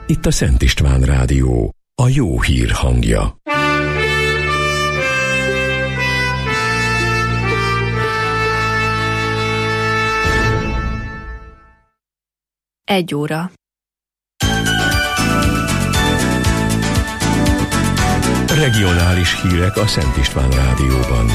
Itt a Szent István Rádió, a jó hír hangja. Egy óra. Regionális hírek a Szent István Rádióban.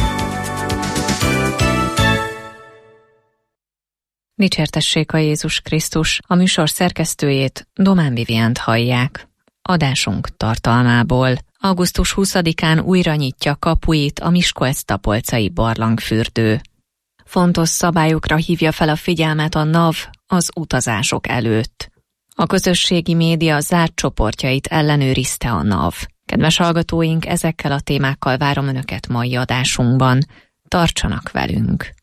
Dicsértessék a Jézus Krisztus, a műsor szerkesztőjét, Domán Viviánt hallják. Adásunk tartalmából. Augusztus 20-án újra nyitja kapuit a Miskolc-Tapolcai barlangfürdő. Fontos szabályokra hívja fel a figyelmet a NAV az utazások előtt. A közösségi média zárt csoportjait ellenőrizte a NAV. Kedves hallgatóink, ezekkel a témákkal várom Önöket mai adásunkban. Tartsanak velünk!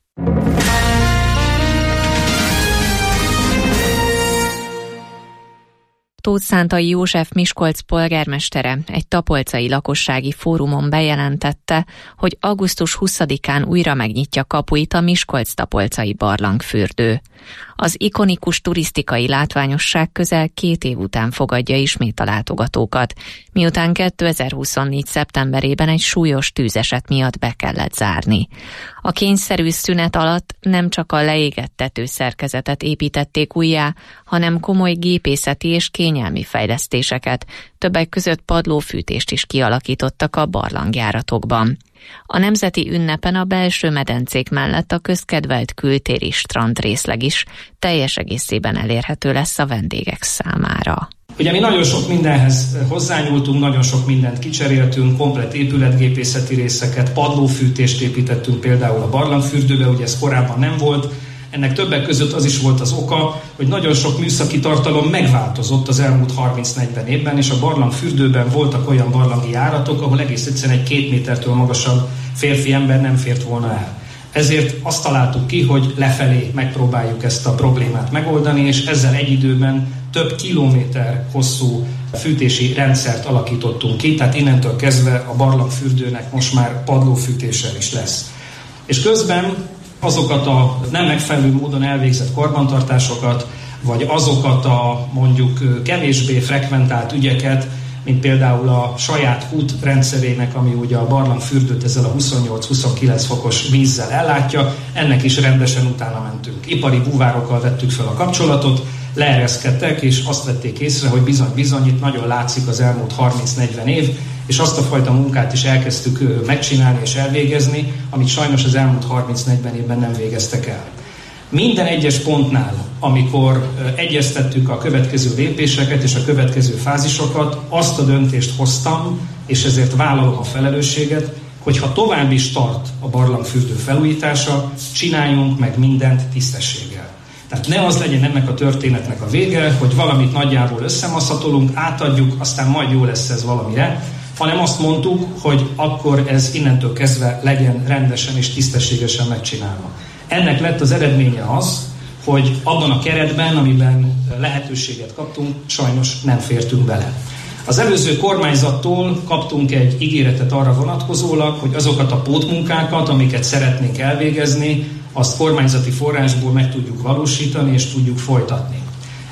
Tóth Szántai József Miskolc polgármestere egy tapolcai lakossági fórumon bejelentette, hogy augusztus 20-án újra megnyitja kapuit a Miskolc-Tapolcai barlangfürdő. Az ikonikus turisztikai látványosság közel 2 év után fogadja ismét a látogatókat, miután 2024. szeptemberében egy súlyos tűzeset miatt be kellett zárni. A kényszerű szünet alatt nem csak a leégett tetőszerkezetet építették újjá, hanem komoly gépészeti és kényelmi fejlesztéseket, többek között padlófűtést is kialakítottak a barlangjáratokban. A nemzeti ünnepen a belső medencék mellett a közkedvelt kültéri strandrészleg is teljes egészében elérhető lesz a vendégek számára. Ugye mi nagyon sok mindenhez hozzányúltunk, nagyon sok mindent kicseréltünk, komplett épületgépészeti részeket, padlófűtést építettünk például a barlangfürdőbe, ugye ez korábban nem volt. Ennek többek között az is volt az oka, hogy nagyon sok műszaki tartalom megváltozott az elmúlt 30-40 évben, és a barlangfürdőben voltak olyan barlangi járatok, ahol egész egyszerűen egy 2 métertől magasabb férfi ember nem fért volna el. Ezért azt találtuk ki, hogy lefelé megpróbáljuk ezt a problémát megoldani, és ezzel egy időben több kilométer hosszú fűtési rendszert alakítottunk ki, tehát innentől kezdve a barlangfürdőnek most már padlófűtéssel is lesz. És közben azokat a nem megfelelő módon elvégzett karbantartásokat, vagy azokat a mondjuk kevésbé frekventált ügyeket, mint például a saját kút rendszerének, ami ugye a barlangfürdőt ezzel a 28-29 fokos vízzel ellátja, ennek is rendesen utána mentünk. Ipari búvárokkal vettük fel a kapcsolatot, leereszkedtek, és azt vették észre, hogy bizony itt nagyon látszik az elmúlt 30-40 év, és azt a fajta munkát is elkezdtük megcsinálni és elvégezni, amit sajnos az elmúlt 30-40 évben nem végeztek el. Minden egyes pontnál, amikor egyeztettük a következő lépéseket és a következő fázisokat, azt a döntést hoztam, és ezért vállalom a felelősséget, hogy ha tovább is tart a barlangfürdő felújítása, csináljunk meg mindent tisztességgel. Tehát ne az legyen ennek a történetnek a vége, hogy valamit nagyjából összemaszatolunk, átadjuk, aztán majd jó lesz ez valamire, hanem azt mondtuk, hogy akkor ez innentől kezdve legyen rendesen és tisztességesen megcsinálva. Ennek lett az eredménye az, hogy abban a keretben, amiben lehetőséget kaptunk, sajnos nem fértünk bele. Az előző kormányzattól kaptunk egy ígéretet arra vonatkozólag, hogy azokat a pótmunkákat, amiket szeretnénk elvégezni, azt kormányzati forrásból meg tudjuk valósítani és tudjuk folytatni.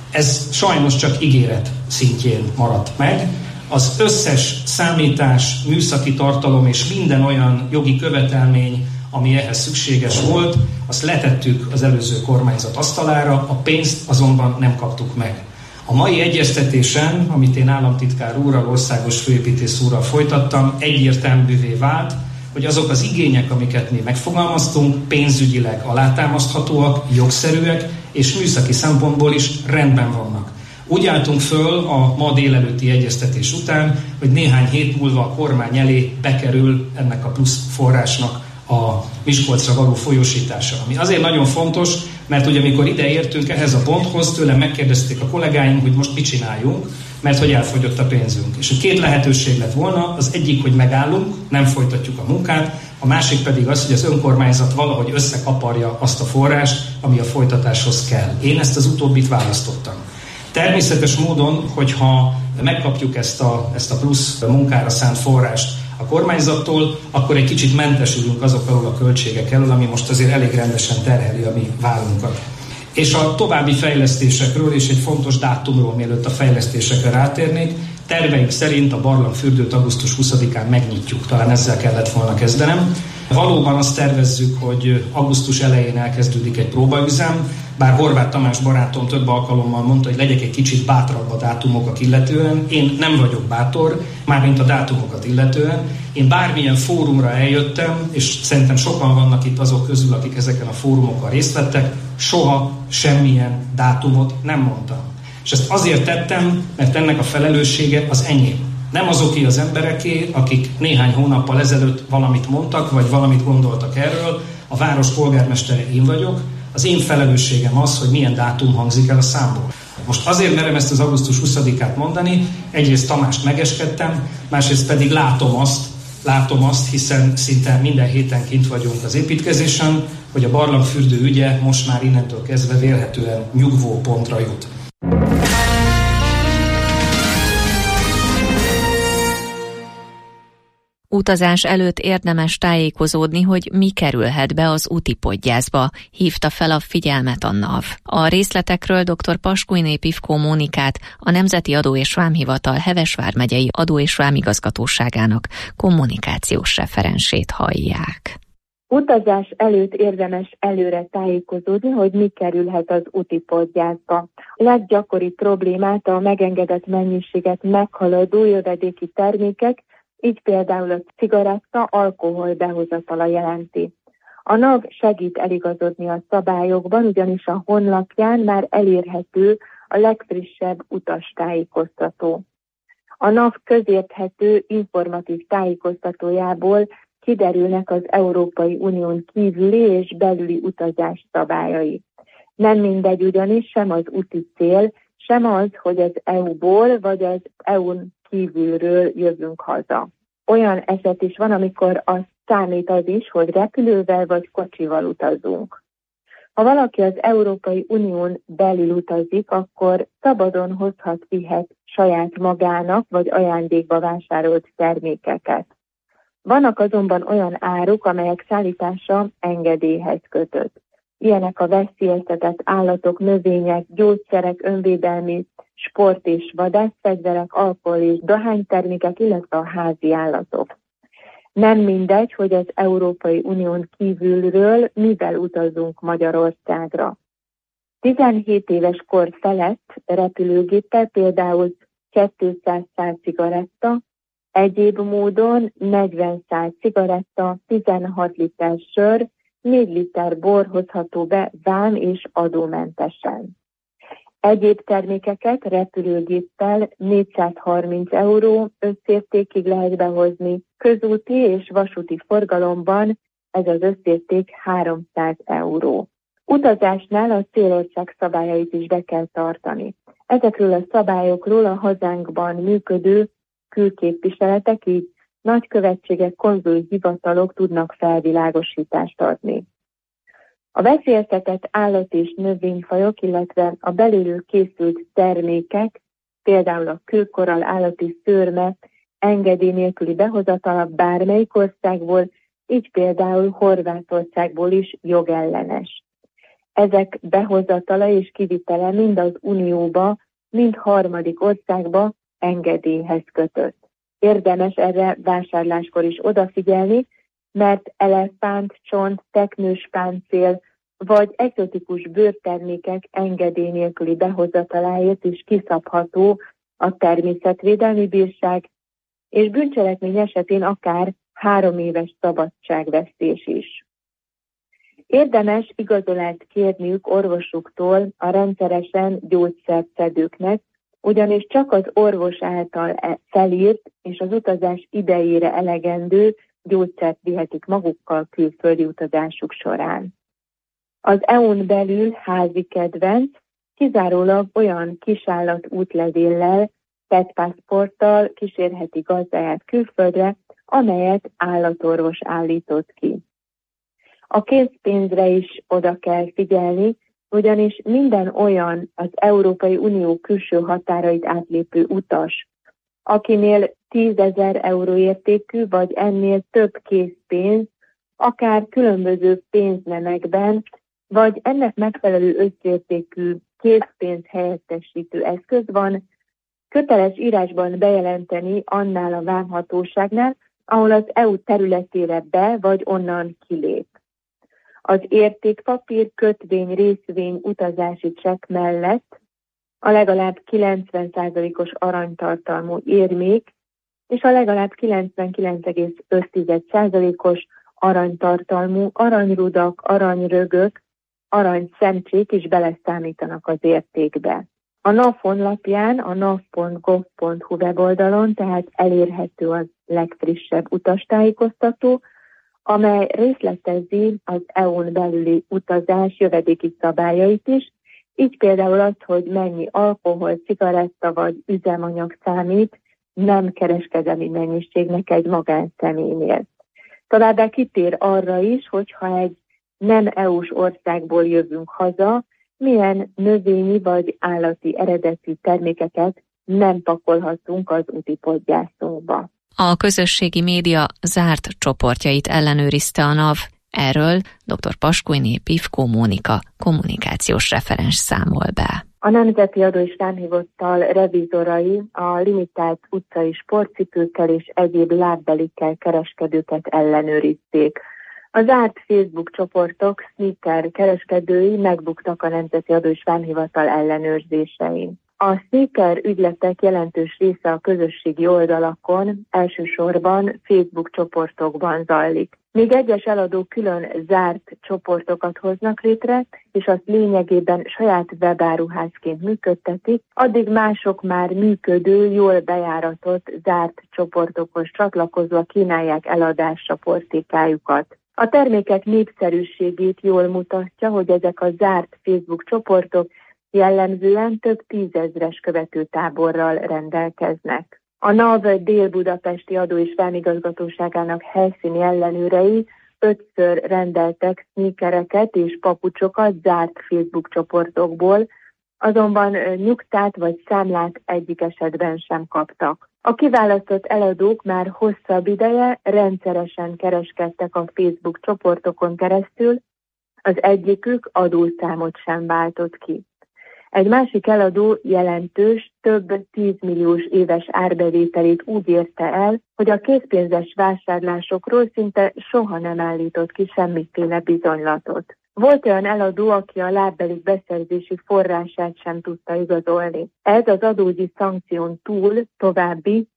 Ez sajnos csak ígéret szintjén maradt meg. Az összes számítás, műszaki tartalom és minden olyan jogi követelmény, ami ehhez szükséges volt, azt letettük az előző kormányzat asztalára, a pénzt azonban nem kaptuk meg. A mai egyeztetésen, amit én államtitkár úrral, országos főépítész úrral folytattam, egyértelművé vált, hogy azok az igények, amiket mi megfogalmaztunk, pénzügyileg alátámaszthatóak, jogszerűek, és műszaki szempontból is rendben vannak. Úgy álltunk föl a ma délelőtti egyeztetés után, hogy néhány hét múlva a kormány elé bekerül ennek a plusz forrásnak a Miskolcra való folyósítása. Ami azért nagyon fontos, mert ugye amikor ide értünk ehhez a ponthoz, tőlem megkérdezték a kollégáim, hogy most mit csináljunk, mert hogy elfogyott a pénzünk. És 2 lehetőség lett volna, az egyik, hogy megállunk, nem folytatjuk a munkát, a másik pedig az, hogy az önkormányzat valahogy összekaparja azt a forrást, ami a folytatáshoz kell. Én ezt az utóbbit választottam. Természetes módon, hogyha megkapjuk ezt a plusz munkára szánt forrást a kormányzattól, akkor egy kicsit mentesülünk azok alól a költségek elől, ami most azért elég rendesen terheli a mi vállunkat. És a további fejlesztésekről és egy fontos dátumról, mielőtt a fejlesztésekre rátérnék, terveink szerint a barlangfürdőt augusztus 20-án megnyitjuk. Talán ezzel kellett volna kezdenem. Valóban azt tervezzük, hogy augusztus elején elkezdődik egy próbaüzem, bár Horváth Tamás barátom több alkalommal mondta, hogy legyek egy kicsit bátrabb a dátumokat illetően. Én nem vagyok bátor, mármint a dátumokat illetően. Én bármilyen fórumra eljöttem, és szerintem sokan vannak itt azok közül, akik ezeken a fórumokon részt vettek, soha semmilyen dátumot nem mondtam. És ezt azért tettem, mert ennek a felelőssége az enyém. Nem azoké az embereké, akik néhány hónappal ezelőtt valamit mondtak, vagy valamit gondoltak erről. A város polgármestere én vagyok. Az én felelősségem az, hogy milyen dátum hangzik el a számból. Most azért merem ezt az augusztus 20-át mondani, egyrészt Tamást megeskedtem, másrészt pedig látom azt, hiszen szinte minden héten kint vagyunk az építkezésen, hogy a barlangfürdő ügye most már innentől kezdve vélhetően nyugvó pontra jut. Utazás előtt érdemes tájékozódni, hogy mi kerülhet be az úti podgyászba, hívta fel a figyelmet a NAV. A részletekről dr. Paskújné Pivkó Mónikát, a Nemzeti Adó és Vámhivatal Heves vármegyei Adó- és Vámigazgatóságának kommunikációs referensét hallják. Utazás előtt érdemes előre tájékozódni, hogy mi kerülhet az úti podgyászba. A leggyakoribb problémát a megengedett mennyiséget meghaladó jövedéki termékek, így például a cigaretta alkohol behozatala jelenti. A NAV segít eligazodni a szabályokban, ugyanis a honlapján már elérhető a legfrissebb utastájékoztató. A NAV közérthető informatív tájékoztatójából kiderülnek az Európai Unión kívüli és belüli utazás szabályai. Nem mindegy ugyanis sem az úti cél, sem az, hogy az EU-ból vagy az EU-n kívülről jövünk haza. Olyan eset is van, amikor az számít az is, hogy repülővel vagy kocsival utazunk. Ha valaki az Európai Unión belül utazik, akkor szabadon vihet saját magának vagy ajándékba vásárolt termékeket. Vannak azonban olyan áruk, amelyek szállítása engedélyhez kötött. Ilyenek a veszélyeztetett állatok, növények, gyógyszerek, önvédelmi, sport- és vadászfegyverek, alkohol- és dohánytermékek, illetve a házi állatok. Nem mindegy, hogy az Európai Unión kívülről mivel utazunk Magyarországra. 17 éves kor felett repülőgéppel például 200 szál cigaretta, egyéb módon 40 szál cigaretta, 16 liter sör, 4 liter bor hozható be vám és adómentesen. Egyéb termékeket repülőgéppel 430 € összértékig lehet behozni, közúti és vasúti forgalomban ez az összérték 300 €. Utazásnál a célország szabályait is be kell tartani. Ezekről a szabályokról a hazánkban működő külképviseletek, így nagykövetségek, konzuli hivatalok tudnak felvilágosítást adni. A veszélyeztetett állat- és növényfajok, illetve a belőlük készült termékek, például a kőkorall állati szőrme engedély nélküli behozatala bármelyik országból, így például Horvátországból is jogellenes. Ezek behozatala és kivitele mind az Unióba, mind harmadik országba engedélyhez kötött. Érdemes erre vásárláskor is odafigyelni, mert elefánt, csont, teknős páncél vagy egzotikus bőrtermékek engedély nélküli behozataláért is kiszabható a Természetvédelmi Bírság, és bűncselekmény esetén akár 3 éves szabadságvesztés is. Érdemes igazolást kérniük orvosuktól a rendszeresen gyógyszert szedőknek, ugyanis csak az orvos által felírt és az utazás idejére elegendő gyógyszert vihetik magukkal külföldi utazásuk során. Az EU-n belül házi kedvenc kizárólag olyan kisállat útlevéllel, petpaszporttal kísérheti gazdáját külföldre, amelyet állatorvos állított ki. A készpénzre is oda kell figyelni, ugyanis minden olyan az Európai Unió külső határait átlépő utas, akinél 10 000 € értékű vagy ennél több készpénz, akár különböző pénznemekben vagy ennek megfelelő összértékű készpénz helyettesítő eszköz van, köteles írásban bejelenteni annál a vámhatóságnál, ahol az EU területére be vagy onnan kilép. Az értékpapír, kötvény, részvény, utazási csekk mellett a legalább 90%-os aranytartalmú érmék és a legalább 99,5%-os aranytartalmú aranyrudak, aranyrögök, aranyszemcsék is beleszámítanak az értékbe. A NAV honlapján, a nav.gov.hu weboldalon tehát elérhető az legfrissebb utastájékoztató, amely részletezi az EU-n belüli utazás jövedéki szabályait is, így például az, hogy mennyi alkohol, cigaretta vagy üzemanyag számít nem kereskedelmi mennyiségnek egy magánszemélynél. Továbbá kitér arra is, hogyha egy nem EU-s országból jövünk haza, milyen növényi vagy állati eredetű termékeket nem pakolhatunk az útipodgyászóba. A közösségi média zárt csoportjait ellenőrizte a NAV. Erről dr. Paskulyné Pivkó Mónika kommunikációs referens számol be. A Nemzeti Adó és Vámhivatal revizorai a limitált utcai sportcipőkkel és egyéb lábbelikkel kereskedőket ellenőrizték. A zárt Facebook csoportok sneaker kereskedői megbuktak a Nemzeti Adó és Vámhivatal ellenőrzésein. A sneaker ügyletek jelentős része a közösségi oldalakon, elsősorban Facebook csoportokban zajlik. Még egyes eladók külön zárt csoportokat hoznak létre, és azt lényegében saját webáruházként működtetik, addig mások már működő, jól bejáratott zárt csoportokhoz csatlakozva kínálják eladásra portékájukat. A termékek népszerűségét jól mutatja, hogy ezek a zárt Facebook csoportok jellemzően több tízezres követőtáborral rendelkeznek. A NAV Dél-Budapesti Adó- és Vámigazgatóságának helyszíni ellenőrei 5-ször rendeltek sneakereket és papucsokat zárt Facebook csoportokból, azonban nyugtát vagy számlát egyik esetben sem kaptak. A kiválasztott eladók már hosszabb ideje rendszeresen kereskedtek a Facebook csoportokon keresztül, az egyikük adószámot sem váltott ki. Egy másik eladó jelentős, több 10 milliós éves árbevételét úgy érte el, hogy a készpénzes vásárlásokról szinte soha nem állított ki semmiféle bizonylatot. Volt olyan eladó, aki a lábbelik beszerzési forrását sem tudta igazolni. Ez az adóügyi szankción túl további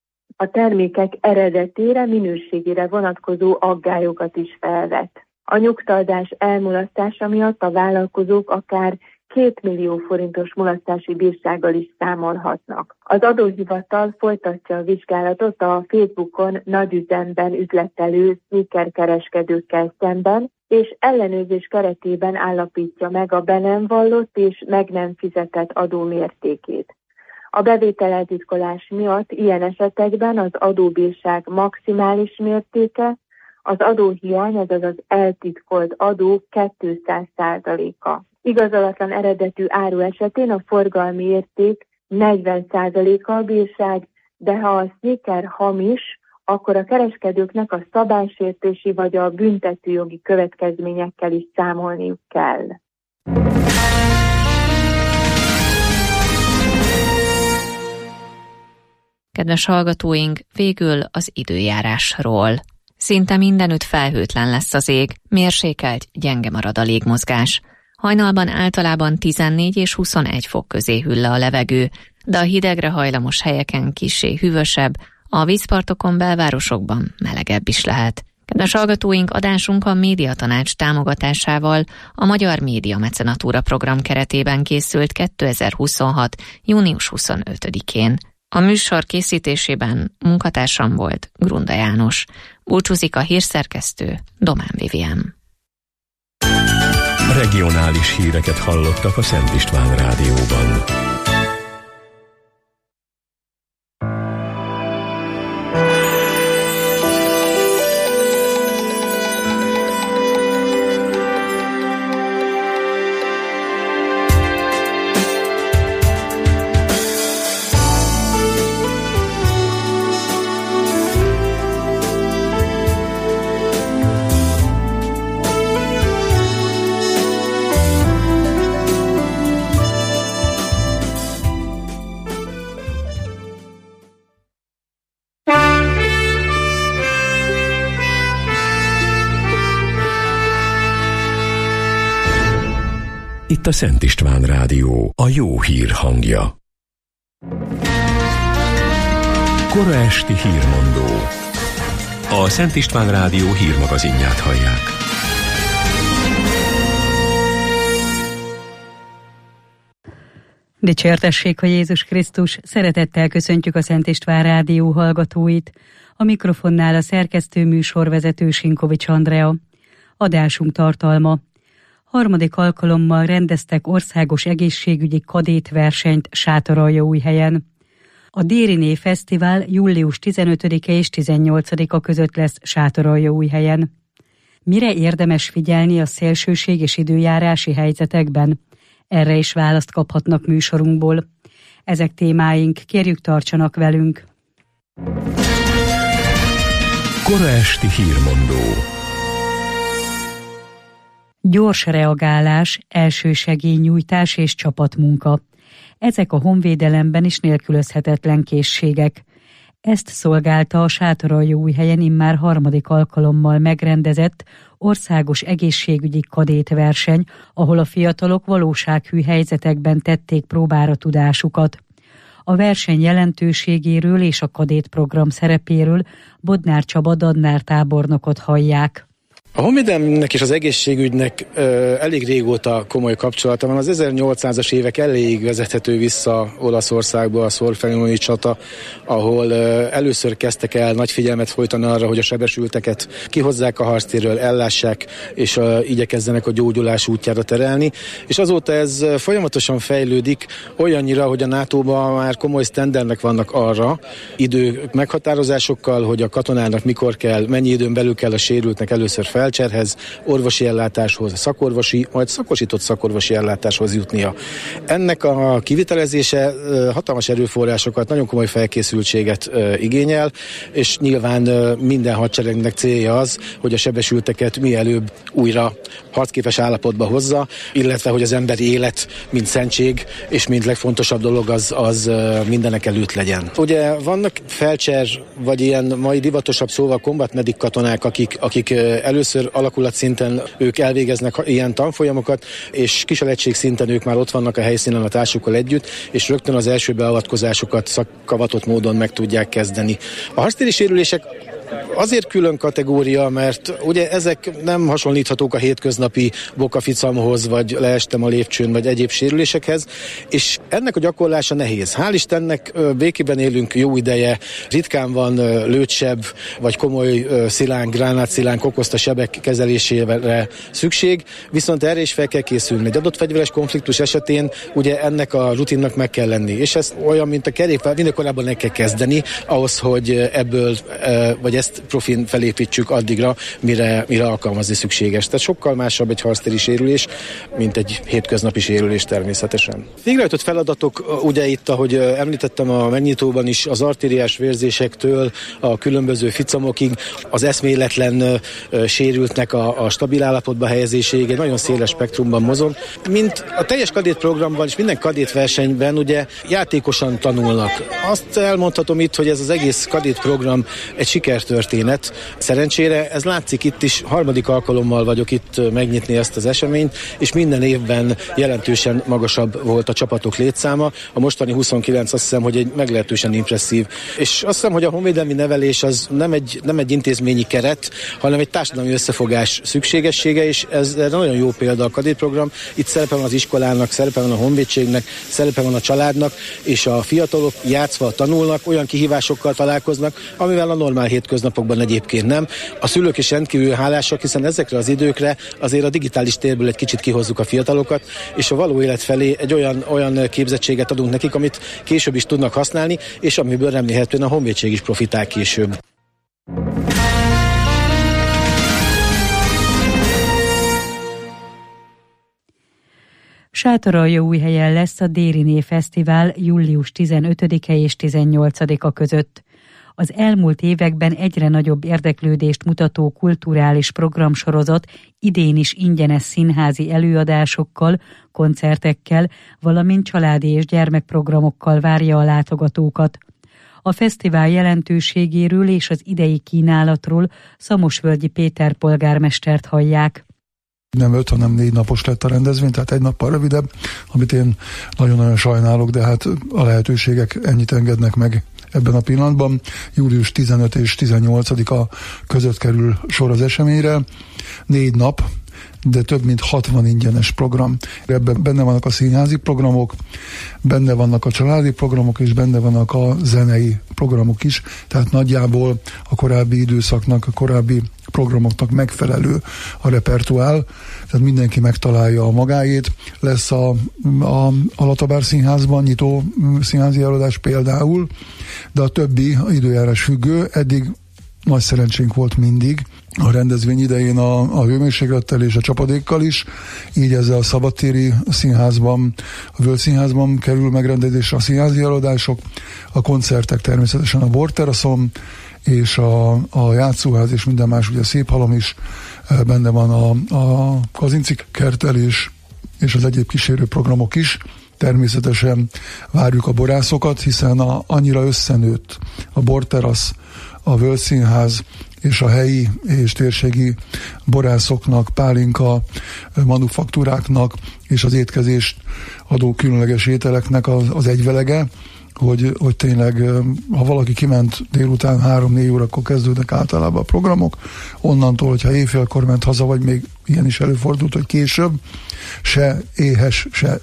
a termékek eredetére, minőségére vonatkozó aggályokat is felvet. A nyugtaadás elmulasztása miatt a vállalkozók akár 2 millió forintos mulasztási bírsággal is számolhatnak. Az adóhivatal folytatja a vizsgálatot a Facebookon nagyüzemben üzletelő sneakerkereskedőkkel szemben, és ellenőrzés keretében állapítja meg a be nem vallott és meg nem fizetett adó mértékét. A bevételeltitkolás miatt ilyen esetekben az adóbírság maximális mértéke, az adóhiány, azaz az eltitkolt adó 200%-a. Igazolatlan eredetű áru esetén a forgalmi érték 40%-a a bírság, de ha a sneaker hamis, akkor a kereskedőknek a szabálysértési vagy a büntetőjogi következményekkel is számolniuk kell. Kedves hallgatóink, végül az időjárásról. Szinte mindenütt felhőtlen lesz az ég, mérsékelt, gyenge marad a légmozgás. Hajnalban általában 14 és 21 fok közé hűl le a levegő, de a hidegre hajlamos helyeken kissé hűvösebb, a vízpartokon, belvárosokban melegebb is lehet. Kedves hallgatóink, adásunk a Médiatanács támogatásával a Magyar Média Mecenatúra program keretében készült 2026. június 25-én. A műsor készítésében munkatársam volt Grunda János. Búcsúzik a hírszerkesztő Domán Vivien. Regionális híreket hallottak a Szent István Rádióban. Itt a Szent István Rádió, a jó hír hangja. Kora esti hírmondó. A Szent István Rádió hírmagazinját hallják. Dicsértessék a Jézus Krisztus, szeretettel köszöntjük a Szent István Rádió hallgatóit. A mikrofonnál a szerkesztő műsorvezető Sinkovics Andrea. Adásunk tartalma. Harmadik alkalommal rendeztek országos egészségügyi kadétversenyt Sátoraljaújhelyen. A Dériné Fesztivál július 15-e és 18-a között lesz Sátoraljaújhelyen. Mire érdemes figyelni a szélsőség és időjárási helyzetekben? Erre is választ kaphatnak műsorunkból. Ezek témáink, kérjük tartsanak velünk. Kora esti hírmondó. Gyors reagálás, elsősegélynyújtás és csapatmunka. Ezek a honvédelemben is nélkülözhetetlen készségek. Ezt szolgálta a Sátoraljaújhelyen immár harmadik alkalommal megrendezett országos egészségügyi kadétverseny, ahol a fiatalok valósághű helyzetekben tették próbára tudásukat. A verseny jelentőségéről és a kadétprogram szerepéről Bodnár Csaba Dadnár tábornokot hallják. A honvédelemnek és az egészségügynek elég régóta komoly kapcsolata van. Az 1800-as évek elejéig vezethető vissza Olaszországba a szorfenói csata, ahol először kezdtek el nagy figyelmet folytani arra, hogy a sebesülteket kihozzák a harctérről, ellássák, és igyekezzenek a gyógyulás útjára terelni. És azóta ez folyamatosan fejlődik, olyannyira, hogy a NATO-ban már komoly sztendernek vannak arra, idő meghatározásokkal, hogy a katonának mikor kell, mennyi időn belül kell a sérültnek először felcserhez, orvosi ellátáshoz, szakorvosi, majd szakosított szakorvosi ellátáshoz jutnia. Ennek a kivitelezése hatalmas erőforrásokat, nagyon komoly felkészültséget igényel, és nyilván minden hadseregnek célja az, hogy a sebesülteket mielőbb újra harcképes állapotba hozza, illetve hogy az emberi élet, mint szentség, és mint legfontosabb dolog az mindenek előtt legyen. Ugye vannak felcser, vagy ilyen mai divatosabb szóval combat medic katonák, akik először alakulatszinten ők elvégeznek ilyen tanfolyamokat, és kiseletség szinten ők már ott vannak a helyszínen a társukkal együtt, és rögtön az első beavatkozásokat szakkavatott módon meg tudják kezdeni. A harctéri sérülések azért külön kategória, mert ugye ezek nem hasonlíthatók a hétköznapi bokaficamhoz, vagy leestem a lépcsőn, vagy egyéb sérülésekhez, és ennek a gyakorlása nehéz. Hál' Istennek békében élünk jó ideje, ritkán van lőtsebb, vagy komoly szilánk, gránátszilánk okozta sebek kezelésére szükség, viszont erre is fel kell készülni. Egy adott fegyveres konfliktus esetén ugye ennek a rutinnak meg kell lenni, és ez olyan, mint a kerékpár, minél korábban meg kell kezdeni, ahhoz, hogy ebből, vagy ezt profin felépítsük addigra, mire alkalmazni szükséges. Tehát sokkal másabb egy harctéri sérülés, mint egy hétköznapi sérülés természetesen. Végrehajtott feladatok, ugye itt, ahogy említettem a megnyitóban is, az artériás vérzésektől a különböző ficamokig, az eszméletlen sérültnek a stabil állapotba helyezéséig egy nagyon széles spektrumban mozog. Mint a teljes kadétprogramban és minden kadétversenyben ugye játékosan tanulnak. Azt elmondhatom itt, hogy ez az egész kadétprogram egy sikertörténet. Szerencsére ez látszik itt is, harmadik alkalommal vagyok itt megnyitni ezt az eseményt, és minden évben jelentősen magasabb volt a csapatok létszáma. A mostani 29 azt hiszem, hogy egy meglehetősen impresszív. És azt hiszem, hogy a honvédelmi nevelés az nem egy intézményi keret, hanem egy társadalmi összefogás szükségessége, és ez nagyon jó példa a kadétprogram. Itt szerepe van az iskolának, szerepe van a honvédségnek, szerepe van a családnak, és a fiatalok játszva tanulnak, olyan kihívásokkal találkoznak, amivel a normál hétköznapokban egyébként nem. A szülők is rendkívül hálásak, hiszen ezekre az időkre azért a digitális térből egy kicsit kihozzuk a fiatalokat, és a való élet felé egy olyan képzettséget adunk nekik, amit később is tudnak használni, és amiből remélhetően a honvédség is profitál később. Sátoraljaújhelyen lesz a Dériné Fesztivál július 15-e és 18-a között. Az elmúlt években egyre nagyobb érdeklődést mutató kulturális programsorozat idén is ingyenes színházi előadásokkal, koncertekkel, valamint családi és gyermekprogramokkal várja a látogatókat. A fesztivál jelentőségéről és az idei kínálatról Szamosvölgyi Péter polgármestert hallják. Nem 5, hanem 4 napos lett a rendezvény, tehát egy nappal rövidebb, amit én nagyon-nagyon sajnálok, de hát a lehetőségek ennyit engednek meg ebben a pillanatban. Július 15 és 18-a között kerül sor az eseményre. 4 nap, de több mint 60 ingyenes program. Ebben benne vannak a színházi programok, benne vannak a családi programok, és benne vannak a zenei programok is, tehát nagyjából a korábbi időszaknak, a korábbi programoknak megfelelő a repertoár, tehát mindenki megtalálja a magáét. Lesz a Latabár Színházban nyitó színházi előadás például, de a többi időjárás függő. Eddig nagy szerencsénk volt mindig a rendezvény idején a hőmérséklettel és a csapadékkal is, így ezzel a szabadtéri színházban, a Völgy Színházban kerül megrendezésre a színházi előadások, a koncertek természetesen a Borteraszon, és a játszóház és minden más, ugye a Széphalom is, benne van a Kazincik kertelés és az egyéb kísérő programok is. Természetesen várjuk a borászokat, hiszen annyira összenőtt a Borterasz, a Völgy Színház és a helyi és térségi borászoknak, pálinka manufaktúráknak és az étkezést adó különleges ételeknek az egyvelege, hogy tényleg, ha valaki kiment délután 3-4 órakor kezdődnek általában a programok, onnantól, hogyha éjfélkor ment haza, vagy még ilyen is előfordult, hogy később, se éhes, se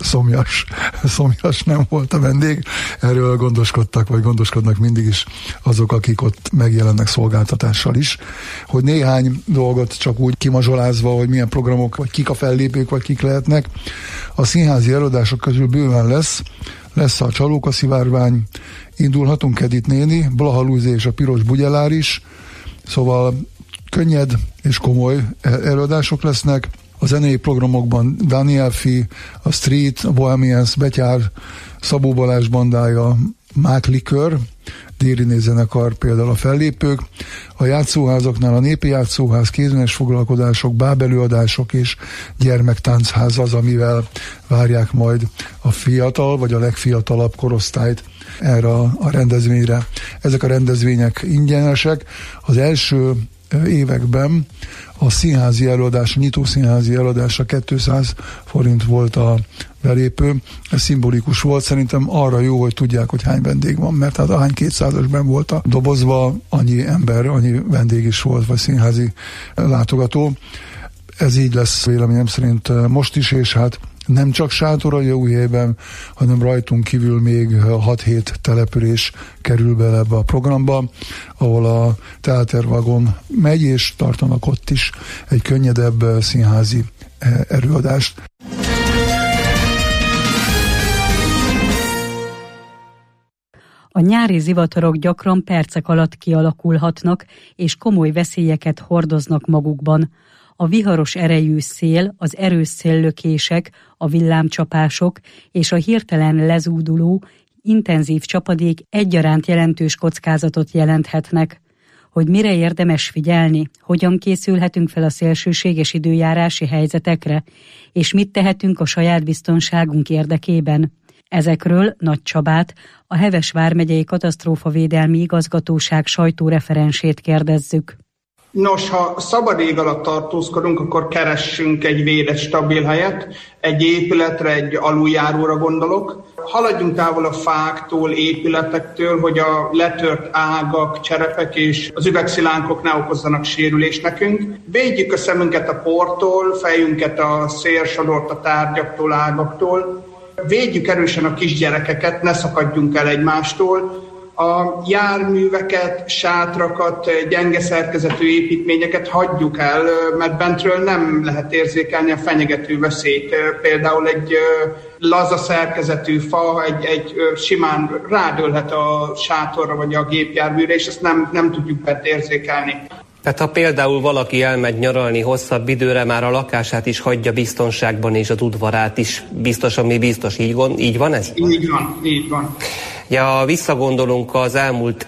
szomjas nem volt a vendég. Erről gondoskodtak, vagy gondoskodnak mindig is azok, akik ott megjelennek szolgáltatással is. Hogy néhány dolgot csak úgy kimazsolázva, hogy milyen programok, vagy kik a fellépők, vagy kik lehetnek. A színházi előadások közül bőven lesz a Csalóka szivárvány, indulhatunk Edith néni, Blaha Lujza és a Piros Bugyelár is, szóval könnyed és komoly előadások lesznek. A zenei programokban Daniel Fi, a Street, a Bohemians, Betyár, Szabó Balázs bandája, Mák Likör, Dériné zenekar például a fellépők. A játszóházaknál a Népi Játszóház, kézműves foglalkozások, bábelőadások és gyermektánchaz az, amivel várják majd a fiatal vagy a legfiatalabb korosztályt erre a rendezvényre. Ezek a rendezvények ingyenesek. Az első években a színházi előadás, a nyitó színházi előadásra 200 forint volt a belépő. Ez szimbolikus volt, szerintem arra jó, hogy tudják, hogy hány vendég van, mert hát ahány 200-asben volt a dobozba, annyi ember, annyi vendég is volt, vagy színházi látogató. Ez így lesz véleményem szerint most is, és hát nem csak Sátoraljaújhelyben, hanem rajtunk kívül még 6-7 település kerül bele ebbe a programba, ahol a teátervagon megy, és tartanak ott is egy könnyedebb színházi előadást. A nyári zivatarok gyakran percek alatt kialakulhatnak, és komoly veszélyeket hordoznak magukban. A viharos erejű szél, az erős széllökések, a villámcsapások és a hirtelen lezúduló, intenzív csapadék egyaránt jelentős kockázatot jelenthetnek. Hogy mire érdemes figyelni, hogyan készülhetünk fel a szélsőséges időjárási helyzetekre, és mit tehetünk a saját biztonságunk érdekében. Ezekről Nagy Csabát, a Heves vármegyei katasztrófavédelmi igazgatóság sajtóreferensét kérdezzük. Nos, ha szabad ég alatt tartózkodunk, akkor keressünk egy védett, stabil helyet, egy épületre, egy aluljáróra gondolok. Haladjunk távol a fáktól, épületektől, hogy a letört ágak, cserepek és az üvegszilánkok ne okozzanak sérülést nekünk. Védjük a szemünket a portól, fejünket a szélsodort a tárgyaktól, ágaktól. Védjük erősen a kisgyerekeket, ne szakadjunk el egymástól. A járműveket, sátrakat, gyenge szerkezetű építményeket hagyjuk el, mert bentről nem lehet érzékelni a fenyegető veszélyt. Például egy laza szerkezetű fa egy simán rádőlhet a sátorra vagy a gépjárműre, és ezt nem tudjuk bent érzékelni. Tehát ha például valaki elmegy nyaralni hosszabb időre, már a lakását is hagyja biztonságban, és az udvarát is biztos, ami biztos. Így van ez? Így van. Ja, visszagondolunk az elmúlt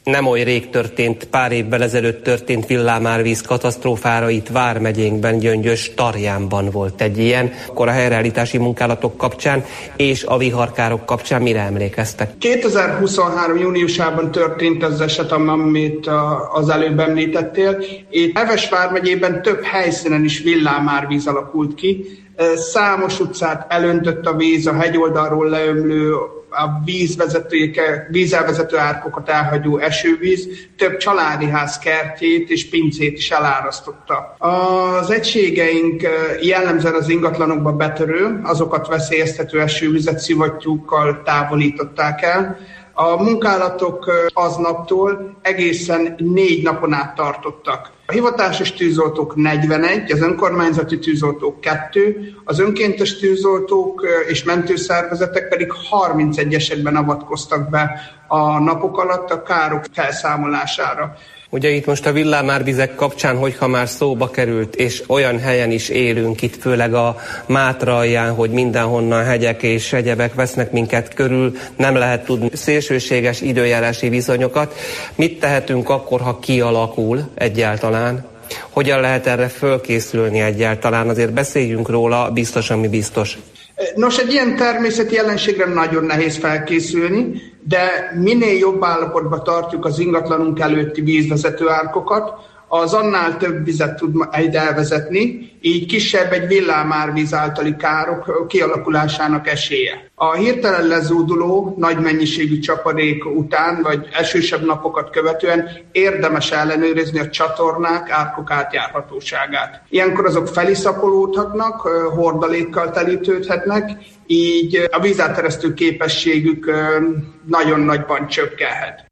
nem oly rég történt, pár évvel ezelőtt történt villámárvíz katasztrófára itt Vármegyénkben, Gyöngyös Tarjánban volt egy ilyen. Akkor a helyreállítási munkálatok kapcsán és a viharkárok kapcsán mire emlékeztek? 2023. júniusában történt az eset, amit az előbb említettél. Itt Heves Vármegyében több helyszínen is villámárvíz alakult ki. Számos utcát elöntött a víz, a hegyoldalról leömlő, a vízelvezető árkokat elhagyó esővíz több családi ház kertjét és pincét is elárasztotta. Az egységeink jellemzően az ingatlanokba betörő, azokat veszélyeztető esővizet szivattyúkkal távolították el. A munkálatok aznaptól egészen 4 napon át tartottak. A hivatásos tűzoltók 41, az önkormányzati tűzoltók 2, az önkéntes tűzoltók és mentőszervezetek pedig 31 esetben avatkoztak be a napok alatt a károk felszámolására. Ugye itt most a villámárvizek kapcsán, hogyha már szóba került, és olyan helyen is élünk itt, főleg a Mátra alján, hogy mindenhonnan hegyek és egyebek vesznek minket körül, nem lehet tudni szélsőséges időjárási viszonyokat. Mit tehetünk akkor, ha kialakul egyáltalán? Hogyan lehet erre fölkészülni egyáltalán? Azért beszéljünk róla, biztos, ami biztos. Nos, egy ilyen természeti jelenségre nagyon nehéz felkészülni, de minél jobb állapotban tartjuk az ingatlanunk előtti vízvezető árkokat, az annál több vizet tud majd elvezetni, így kisebb egy villámárvíz általi károk kialakulásának esélye. A hirtelen lezúduló, nagy mennyiségű csapadék után, vagy esősebb napokat követően érdemes ellenőrizni a csatornák, árkok átjárhatóságát. Ilyenkor azok feliszapolódhatnak, hordalékkal telítődhetnek, így a vízáteresztő képességük nagyon nagyban csökkenhet.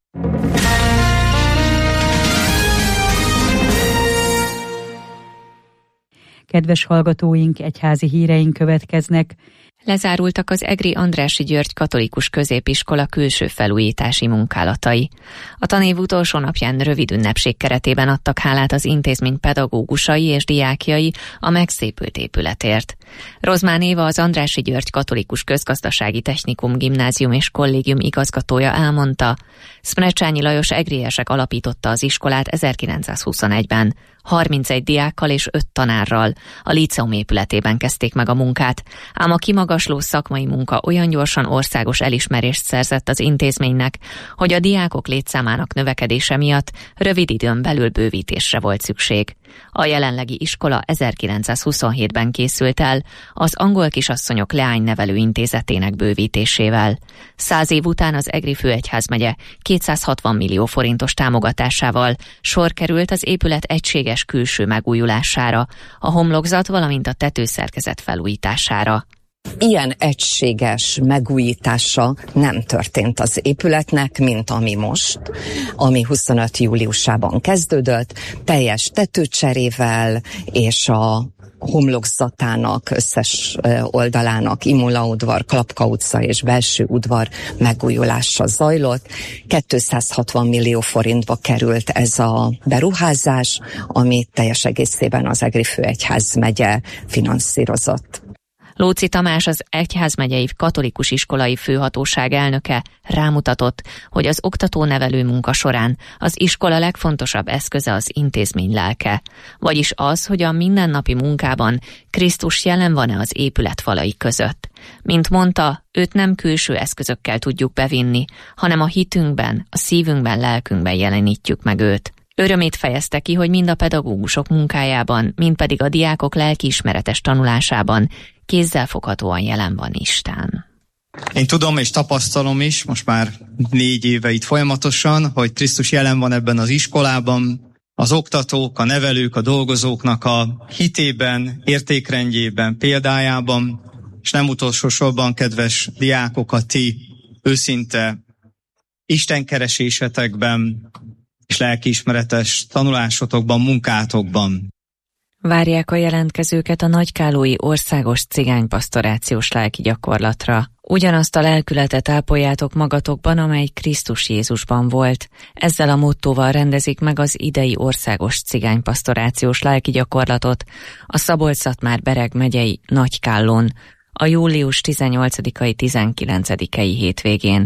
Kedves hallgatóink, egyházi híreink következnek. Lezárultak az Egri Andrássy György Katolikus Középiskola külső felújítási munkálatai. A tanév utolsó napján rövid ünnepség keretében adtak hálát az intézmény pedagógusai és diákjai a megszépült épületért. Rozmán Éva, az Andrássy György Katolikus Közgazdasági Technikum Gimnázium és Kollégium igazgatója elmondta, Szmrecsányi Lajos egriesek alapította az iskolát 1921-ben. 31 diákkal és 5 tanárral a líceum épületében kezdték meg a munkát, ám a kimagasló szakmai munka olyan gyorsan országos elismerést szerzett az intézménynek, hogy a diákok létszámának növekedése miatt rövid időn belül bővítésre volt szükség. A jelenlegi iskola 1927-ben készült el az Angol Kisasszonyok Leánynevelő Intézetének bővítésével. 100 év után az Egri főegyházmegye 260 millió forintos támogatásával sor került az épület egységes külső megújulására, a homlokzat, valamint a tetőszerkezet felújítására. Ilyen egységes megújítása nem történt az épületnek, mint ami most, ami 25. júliusában kezdődött, teljes tetőcserével és a homlokzatának, összes oldalának, Imola udvar, Klapka utca és belső udvar megújulása zajlott. 260 millió forintba került ez a beruházás, ami teljes egészében az Egri főegyházmegye finanszírozott. Lóczy Tamás, az egyházmegyei katolikus iskolai főhatóság elnöke rámutatott, hogy az oktató-nevelő munka során az iskola legfontosabb eszköze az intézmény lelke, vagyis az, hogy a mindennapi munkában Krisztus jelen van-e az épület falai között. Mint mondta, őt nem külső eszközökkel tudjuk bevinni, hanem a hitünkben, a szívünkben, lelkünkben jelenítjük meg őt. Örömét fejezte ki, hogy mind a pedagógusok munkájában, mind pedig a diákok lelkiismeretes tanulásában kézzelfoghatóan jelen van Isten. Én tudom és tapasztalom is, most már 4 éve itt folyamatosan, hogy Krisztus jelen van ebben az iskolában, az oktatók, a nevelők, a dolgozóknak a hitében, értékrendjében, példájában, és nem utolsó sorban, kedves diákok, a ti őszinte istenkeresésetekben és lelkiismeretes tanulásotokban, munkátokban. Várják a jelentkezőket a nagykálói országos cigánypastorációs lelki gyakorlatra. Ugyanazt a lelkületet ápoljátok magatokban, amely Krisztus Jézusban volt. Ezzel a mottóval rendezik meg az idei országos cigánypastorációs lelki gyakorlatot a Szabolcs-Szatmár-Bereg megyei Nagykállón, a július 18-ai 19-ei hétvégén.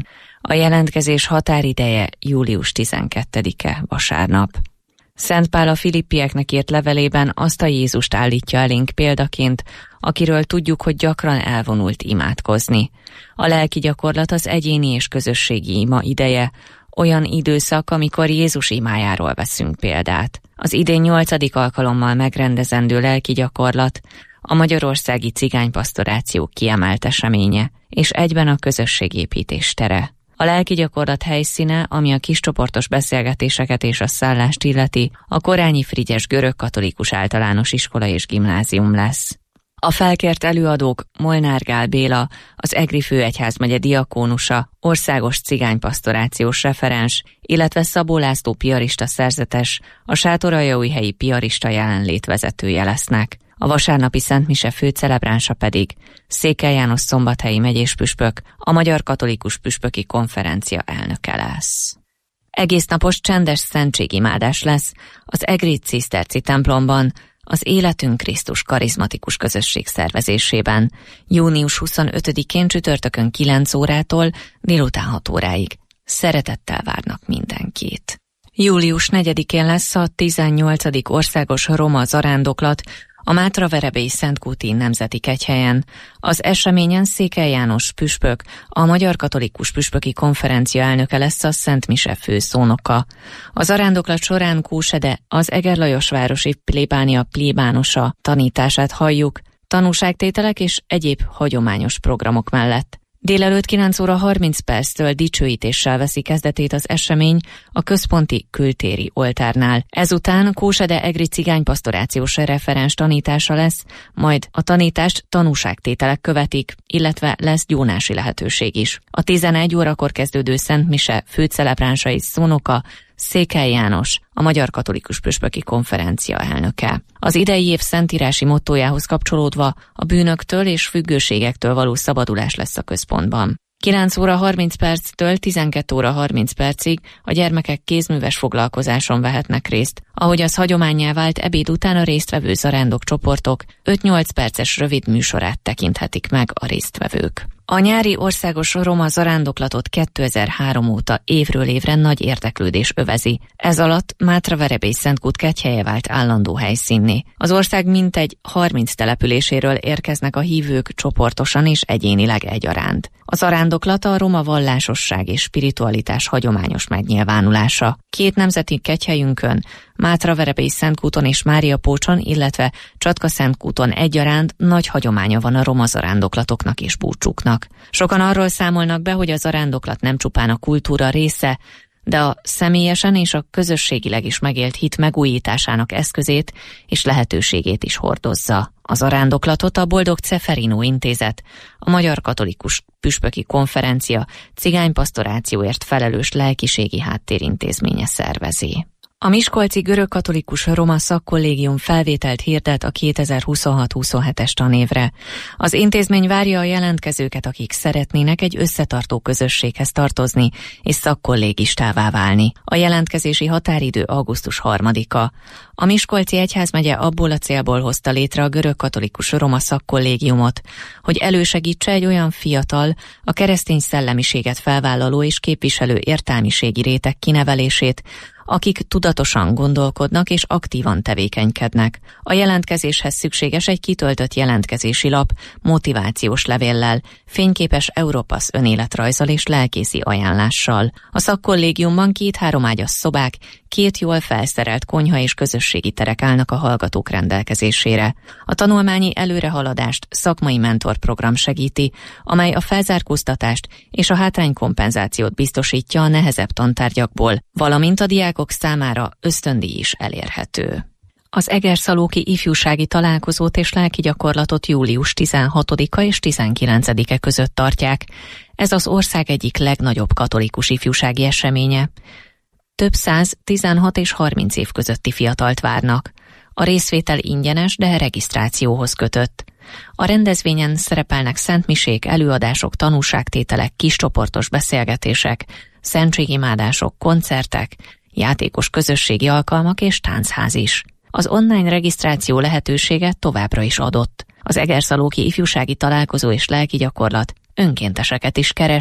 A jelentkezés határideje július 12-e, vasárnap. Szent Pál a filippieknek írt levelében azt a Jézust állítja elénk példaként, akiről tudjuk, hogy gyakran elvonult imádkozni. A lelki gyakorlat az egyéni és közösségi ima ideje, olyan időszak, amikor Jézus imájáról veszünk példát. Az idén 8. alkalommal megrendezendő lelki gyakorlat a magyarországi cigánypastoráció kiemelt eseménye, és egyben a közösségépítés tere. A lelki gyakorlat helyszíne, ami a kiscsoportos beszélgetéseket és a szállást illeti, a Korányi Frigyes görögkatolikus általános iskola és gimnázium lesz. A felkért előadók Molnár Gál Béla, az Egri főegyházmegye diakónusa, országos cigánypastorációs referens, illetve Szabó László piarista szerzetes, a Sátoraljaújhelyi piarista jelenlét vezetője lesznek. A vasárnapi szentmise főcelebránsa pedig Székely János szombathelyi megyéspüspök, a Magyar Katolikus Püspöki Konferencia elnöke lesz. Egésznapos csendes szentségimádás lesz az Egri ciszterci templomban, az Életünk Krisztus karizmatikus közösség szervezésében, június 25-én csütörtökön 9 órától délután 6 óráig. Szeretettel várnak mindenkit. Július 4-én lesz a 18. országos roma zarándoklat a Mátraverebélyi Szentkúti Nemzeti Kegyhelyen. Az eseményen Székely János püspök, a Magyar Katolikus Püspöki Konferencia elnöke lesz a Szent Mise főszónoka. A zarándoklat során Kósede, az Egerlajosvárosi plébánia plébánosa tanítását halljuk, tanúságtételek és egyéb hagyományos programok mellett. Délelőtt 9 óra 30 perctől dicsőítéssel veszi kezdetét az esemény a központi kültéri oltárnál. Ezután Kósede egri cigánypastorációs referens tanítása lesz, majd a tanítást tanúságtételek követik, illetve lesz gyónási lehetőség is. A 11 órakor kezdődő Szent Mise főcelebránsa és szónoka Székely János, a Magyar Katolikus Püspöki Konferencia elnöke. Az idei év szentírási mottójához kapcsolódva a bűnöktől és függőségektől való szabadulás lesz a központban. 9 óra 30 perctől 12 óra 30 percig a gyermekek kézműves foglalkozáson vehetnek részt, ahogy az hagyománnyá vált ebéd után a résztvevő zarándok csoportok 5-8 perces rövid műsorát tekinthetik meg a résztvevők. A nyári országos roma zarándoklatot 2003 óta évről évre nagy érdeklődés övezi. Ez alatt Mátraverebély Szentkút kegyhelye vált állandó helyszínné. Az ország mintegy 30 településéről érkeznek a hívők csoportosan és egyénileg egyaránt. A zarándoklat a roma vallásosság és spiritualitás hagyományos megnyilvánulása. 2 nemzeti kegyhelyünkön, Mátraverebély Szentkúton és Máriapócson, illetve Csatka-Szentkúton egyaránt nagy hagyománya van a roma zarándoklatoknak és búcsúknak. Sokan arról számolnak be, hogy a zarándoklat nem csupán a kultúra része, de a személyesen és a közösségileg is megélt hit megújításának eszközét és lehetőségét is hordozza. A zarándoklatot a Boldog Ceferino Intézet, a Magyar Katolikus Püspöki Konferencia cigánypastorációért felelős lelkiségi háttérintézménye szervezi. A miskolci görögkatolikus roma szakkollégium felvételt hirdet a 2026-27-es tanévre. Az intézmény várja a jelentkezőket, akik szeretnének egy összetartó közösséghez tartozni és szakkollégistává válni. A jelentkezési határidő augusztus 3-a. A Miskolci Egyházmegye abból a célból hozta létre a görögkatolikus roma szakkollégiumot, hogy elősegítse egy olyan fiatal, a keresztény szellemiséget felvállaló és képviselő értelmiségi réteg kinevelését, akik tudatosan gondolkodnak és aktívan tevékenykednek. A jelentkezéshez szükséges egy kitöltött jelentkezési lap, motivációs levéllel, fényképes Europass önéletrajzzal és lelkészi ajánlással. A szakkollégiumban 2-3 ágyas szobák, 2 jól felszerelt konyha és közösségi terek állnak a hallgatók rendelkezésére. A tanulmányi előrehaladást szakmai mentorprogram segíti, amely a felzárkóztatást és a hátránykompenzációt biztosítja a nehezebb tantárgyakból, valamint a diákok számára ösztöndíj is elérhető. Az Egerszalóki ifjúsági találkozót és lelki gyakorlatot július 16-a és 19-e között tartják. Ez az ország egyik legnagyobb katolikus ifjúsági eseménye. Több 100, 16 és 30 év közötti fiatalt várnak. A részvétel ingyenes, de regisztrációhoz kötött. A rendezvényen szerepelnek szentmisék, előadások, tanúságtételek, kiscsoportos beszélgetések, szentségimádások, koncertek, játékos közösségi alkalmak és táncház is. Az online regisztráció lehetősége továbbra is adott. Az Egerszalóki ifjúsági találkozó és lelki gyakorlat önkénteseket is keres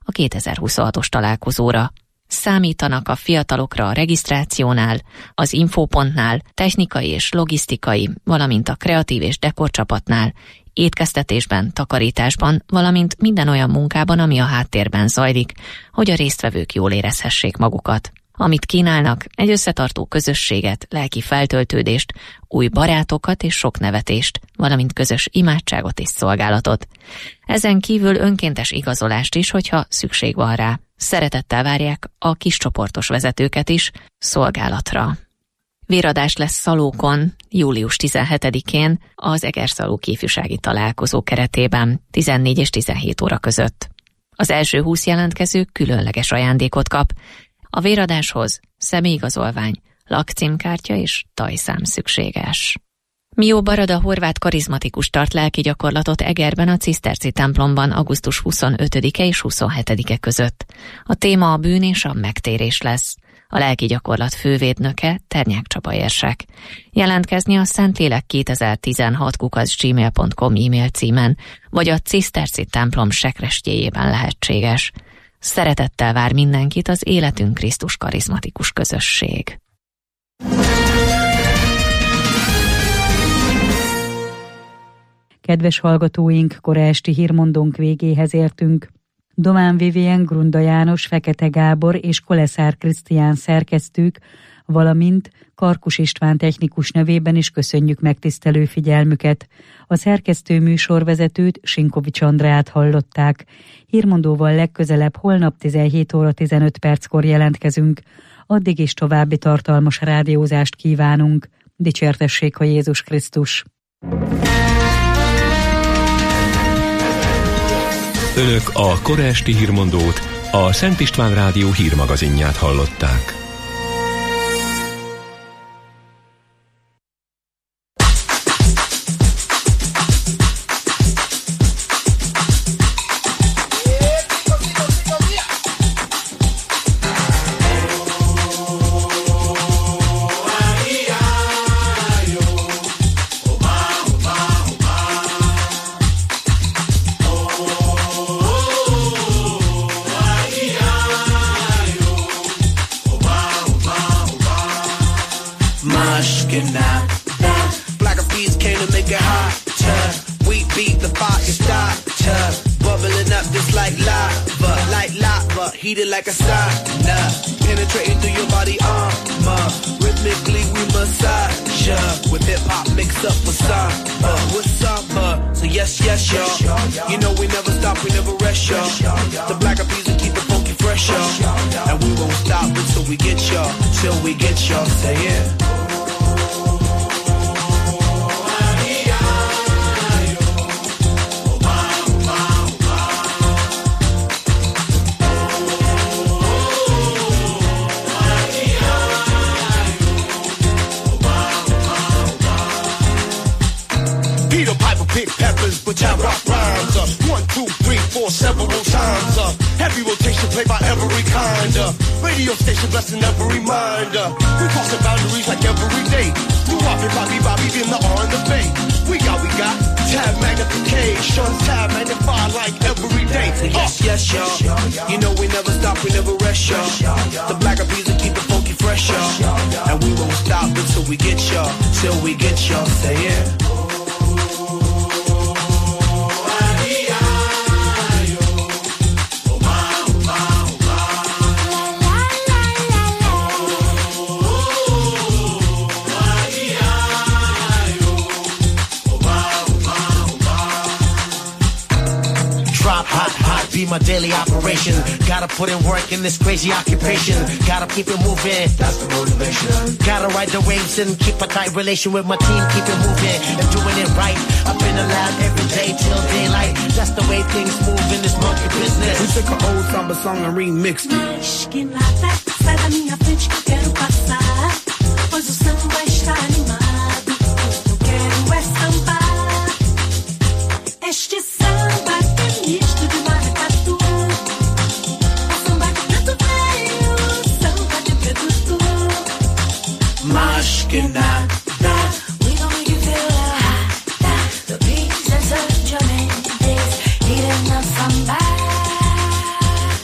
a 2026-os találkozóra. Számítanak a fiatalokra a regisztrációnál, az infopontnál, technikai és logisztikai, valamint a kreatív és dekorcsapatnál, étkeztetésben, takarításban, valamint minden olyan munkában, ami a háttérben zajlik, hogy a résztvevők jól érezhessék magukat. Amit kínálnak, egy összetartó közösséget, lelki feltöltődést, új barátokat és sok nevetést, valamint közös imádságot és szolgálatot. Ezen kívül önkéntes igazolást is, hogyha szükség van rá. Szeretettel várják a kiscsoportos vezetőket is szolgálatra. Véradás lesz Szalókon július 17-én az Egerszalók ifjúsági találkozó keretében 14 és 17 óra között. Az első 20 jelentkező különleges ajándékot kap. A véradáshoz személyigazolvány, lakcímkártya és tajszám szükséges. Mió Barada horvát karizmatikus tart lelki gyakorlatot Egerben a Ciszterci templomban augusztus 25-e és 27-e között. A téma a bűn és a megtérés lesz. A lelki gyakorlat fővédnöke Ternyák Csaba érsek. Jelentkezni a szentlélek2016@gmail.com e-mail címen, vagy a Ciszterci templom sekrestjéjében lehetséges. Szeretettel vár mindenkit az Életünk Krisztus karizmatikus közösség. Kedves hallgatóink, kora esti hírmondónk végéhez értünk. Domán Vivien, Grunda János, Fekete Gábor és Koleszár Krisztián szerkesztők, valamint Karkus István technikus nevében is köszönjük megtisztelő figyelmüket. A szerkesztő műsorvezetőt, Sinkovics Andreát hallották. Hírmondóval legközelebb holnap 17 óra 15 perckor jelentkezünk. Addig is további tartalmas rádiózást kívánunk. Dicsértessék a Jézus Krisztus! Önök a kora esti hírmondót, a Szent István Rádió hírmagazinját hallották. Heated like a sauna, penetrating through your body armor. Rhythmically we massage ya, with hip hop mixed up with samba, with samba. So yes, yes, y'all. You know we never stop, we never rest, y'all. The Black Eyed Peas will keep it funky fresh, y'all. And we won't stop until we get y'all, till we get y'all. Say yeah. Which I rock rhymes 1, 2, 3, 4 several times heavy rotation played by every kind radio station blessing every mind we crossing boundaries like every day we whopping Bobby in the R and the Bay we got tab magnification tab magnify like every day yes yes y'all you know we never stop we never rest y'all the Black Eyed Peas will keep it funky fresh y'all and we won't stop until we get y'all till we get y'all say yeah. Be my daily operation. Gotta put in work in this crazy occupation. Gotta keep it moving. That's the motivation. Gotta ride the waves and keep a tight relation with my team. Keep it moving and doing it right. Up in the lab every day till daylight. That's the way things move in this monkey business. We took an old samba song and remixed it. Sai da minha frente que quero passar. Pois o samba está animado. Eu quero é sambar. Este samba que é misto de maracatu. É samba de preto velho, samba de preto tu. Mais que nada, we gon' make you feel hot. The beats and such your mendes, eating up samba.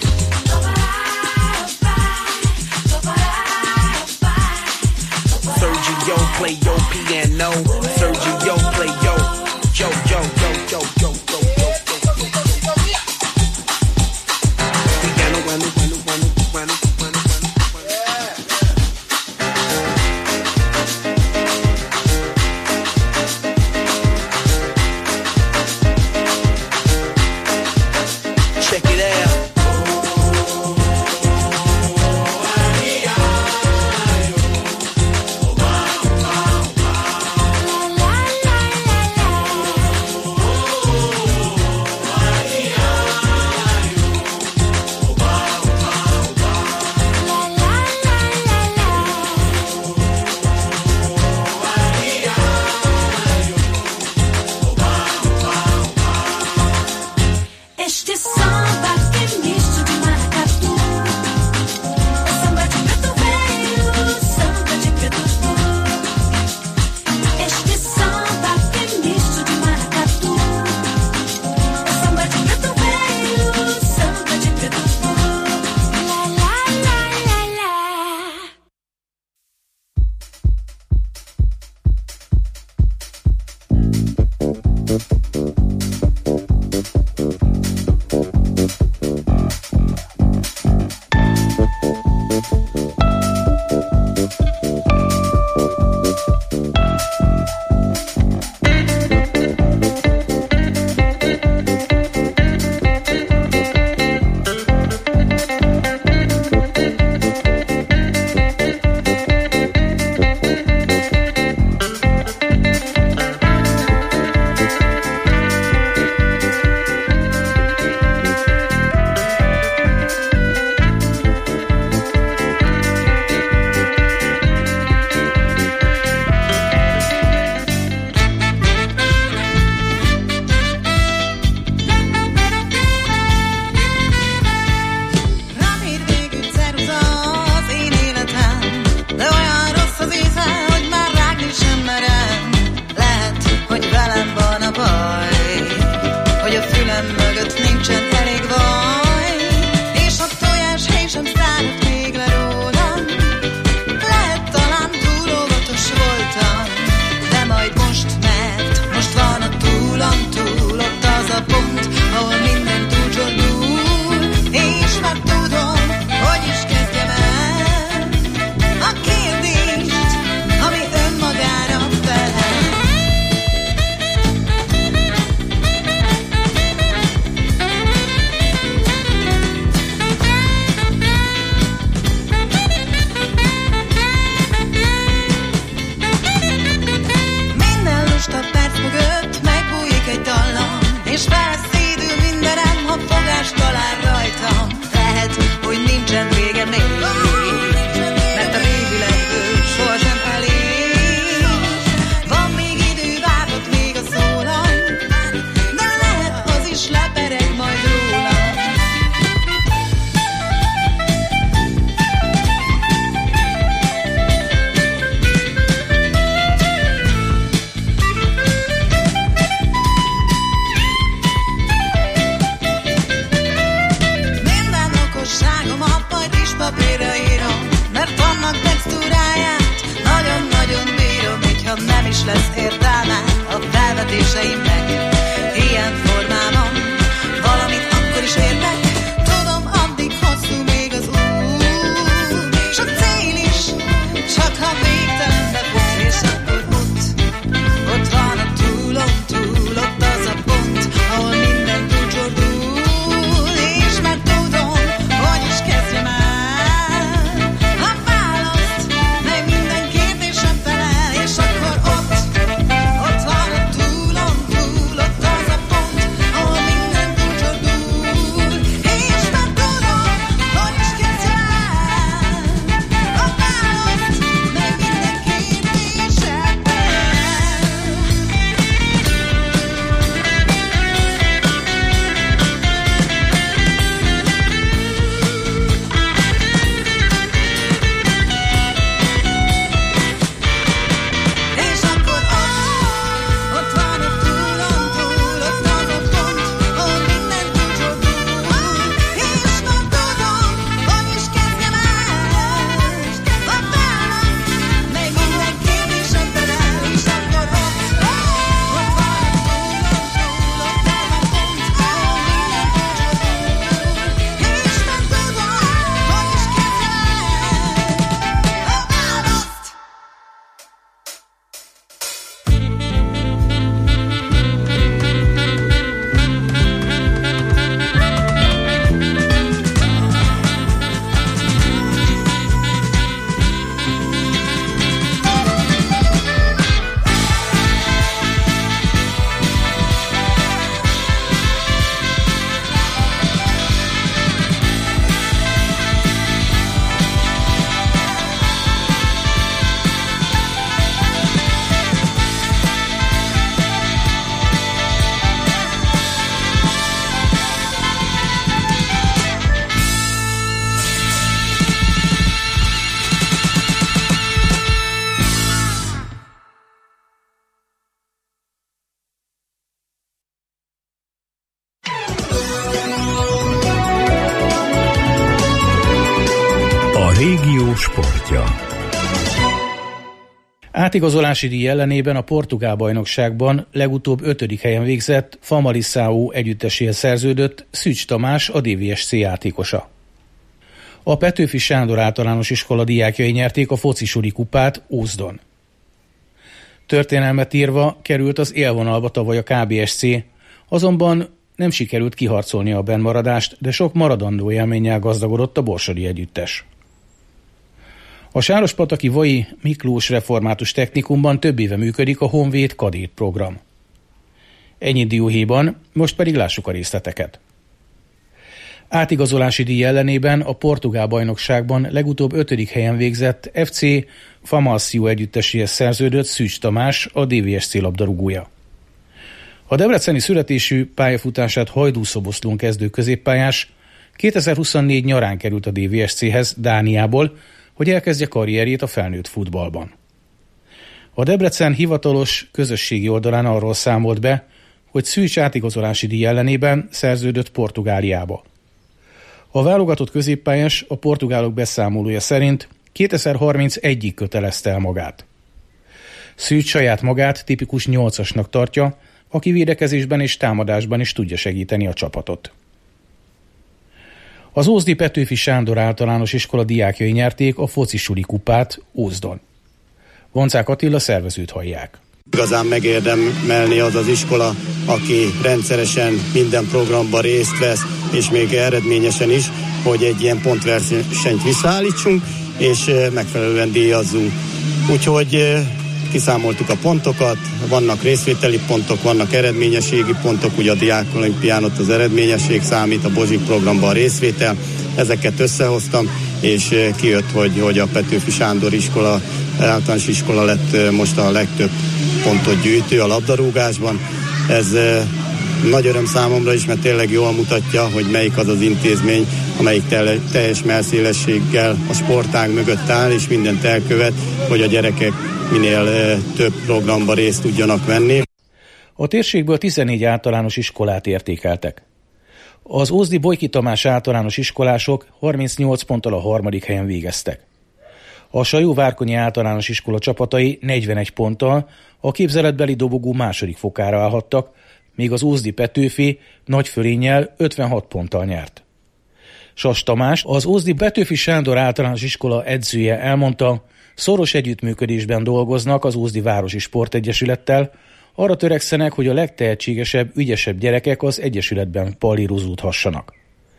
régió sportja. Átigazolási díj ellenében a portugál bajnokságban legutóbb 5. helyen végzett Famalicão együtteséhez szerződött Szűcs Tamás, a DVSC játékosa. A Petőfi Sándor általános iskola diákjai nyerték a focisuli kupát Ózdon. Történelmet írva került az élvonalba tavaly a KBSC, azonban nem sikerült kiharcolni a bennmaradást, de sok maradandó élménnyel gazdagodott a borsodi együttes. A sárospataki Vai Miklós Református Technikumban több éve működik a Honvéd kadét program. Ennyi dióhéjban, most pedig lássuk a részleteket. Átigazolási díj ellenében a portugál bajnokságban legutóbb 5. helyen végzett FC Famalicão együtteséhez szerződött Szűcs Tamás, a DVSC labdarúgója. A debreceni születésű pályafutását Hajdúszoboszlón kezdő középpályás 2024 nyarán került a DVSC-hez Dániából, hogy elkezdje karrierjét a felnőtt futballban. A Debrecen hivatalos közösségi oldalán arról számolt be, hogy Szűcs átigazolási díj ellenében szerződött Portugáliába. A válogatott középpályás a portugálok beszámolója szerint 2031-ig kötelezte el magát. Szűcs saját magát tipikus 8-asnak tartja, aki védekezésben és támadásban is tudja segíteni a csapatot. Az ózdi Petőfi Sándor általános iskola diákjai nyerték a focisuli kupát Ózdon. Voncák Attila szervezőt hallják. Igazán megérdemelni az az iskola, aki rendszeresen minden programban részt vesz, és még eredményesen is, hogy egy ilyen pontversenyt visszaállítsunk, és megfelelően díjazzunk. Úgyhogy kiszámoltuk a pontokat, vannak részvételi pontok, vannak eredményességi pontok, ugye a Diákolimpián ott az eredményesség számít, a Bozsik programban a részvétel, ezeket összehoztam, és kijött, hogy a Petőfi Sándor iskola, általános iskola lett most a legtöbb pontot gyűjtő a labdarúgásban. Ez nagy öröm számomra is, mert tényleg jól mutatja, hogy melyik az az intézmény, amelyik teljes mellszélességgel a sportág mögött áll, és mindent elkövet, hogy a gyerekek minél több programban részt tudjanak venni. A térségből 14 általános iskolát értékeltek. Az ózdi Bojki Tamás általános iskolások 38 ponttal a 3. helyen végeztek. A Sajó-Várkonyi általános iskola csapatai 41 ponttal a képzeletbeli dobogó 2. fokára állhattak, míg az ózdi Petőfi Nagyfölénnyel 56 ponttal nyert. Sas Tamás, az ózdi Petőfi Sándor általános iskola edzője elmondta, szoros együttműködésben dolgoznak az Ózdi Városi Sportegyesülettel, arra törekszenek, hogy a legtehetségesebb, ügyesebb gyerekek az egyesületben pallírozódhassanak.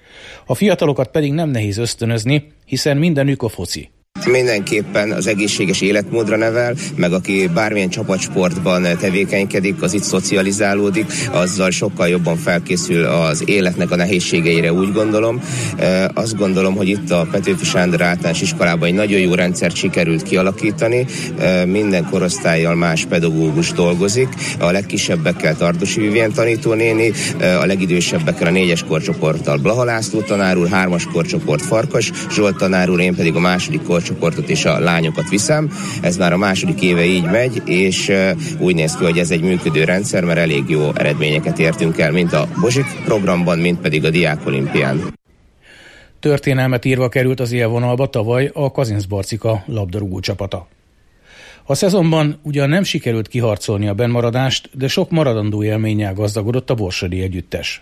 A fiatalokat pedig nem nehéz ösztönözni, hiszen mindenük a foci. Mindenképpen az egészséges életmódra nevel, meg aki bármilyen csapatsportban tevékenykedik, az itt szocializálódik, azzal sokkal jobban felkészül az életnek a nehézségeire, úgy gondolom. Azt gondolom, hogy itt a Petőfi Sándor általános iskolában egy nagyon jó rendszert sikerült kialakítani, minden korosztállyal más pedagógus dolgozik, a legkisebbekkel Tardosi Vivien tanítónéni, a legidősebbekkel a 4-es korcsoporttal Blaha László tanár úr, 3-as korcsoport Farkas Zsolt tanár úr, én pedig a 2. korcsoportot és a lányokat viszem. Ez már a 2. éve így megy, és úgy néz ki, hogy ez egy működő rendszer, mert elég jó eredményeket értünk el, mint a Bozsik programban, mint pedig a Diákolimpián. Történelmet írva került az élvonalba tavaly a Kazincbarcika labdarúgó csapata. A szezonban ugyan nem sikerült kiharcolni a bennmaradást, de sok maradandó élménnyel gazdagodott a borsodi együttes.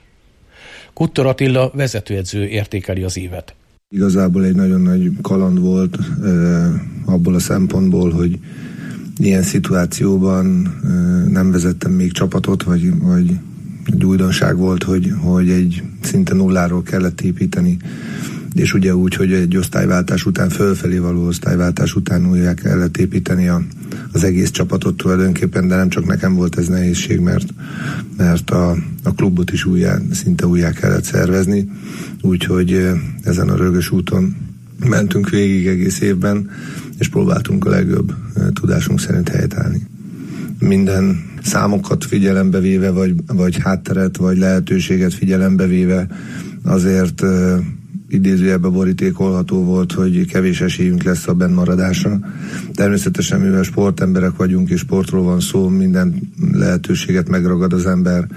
Kuttor Attila vezetőedző értékeli az évet. Igazából egy nagyon nagy kaland volt abból a szempontból, hogy ilyen szituációban nem vezettem még csapatot, vagy egy újdonság volt, hogy egy szinte nulláról kellett építeni, és ugye úgy, hogy egy osztályváltás után, fölfelé való osztályváltás után újra kellett építeni az egész csapatot tulajdonképpen, de nem csak nekem volt ez nehézség, mert a klubot is szinte újjá kellett szervezni, úgyhogy ezen a rögös úton mentünk végig egész évben, és próbáltunk a legjobb tudásunk szerint helytállni. Minden számokat figyelembe véve, vagy hátteret, vagy lehetőséget figyelembe véve azért idézőjelben borítékolható volt, hogy kevés esélyünk lesz a bennmaradásra. Természetesen, mivel sportemberek vagyunk, és sportról van szó, minden lehetőséget megragad az ember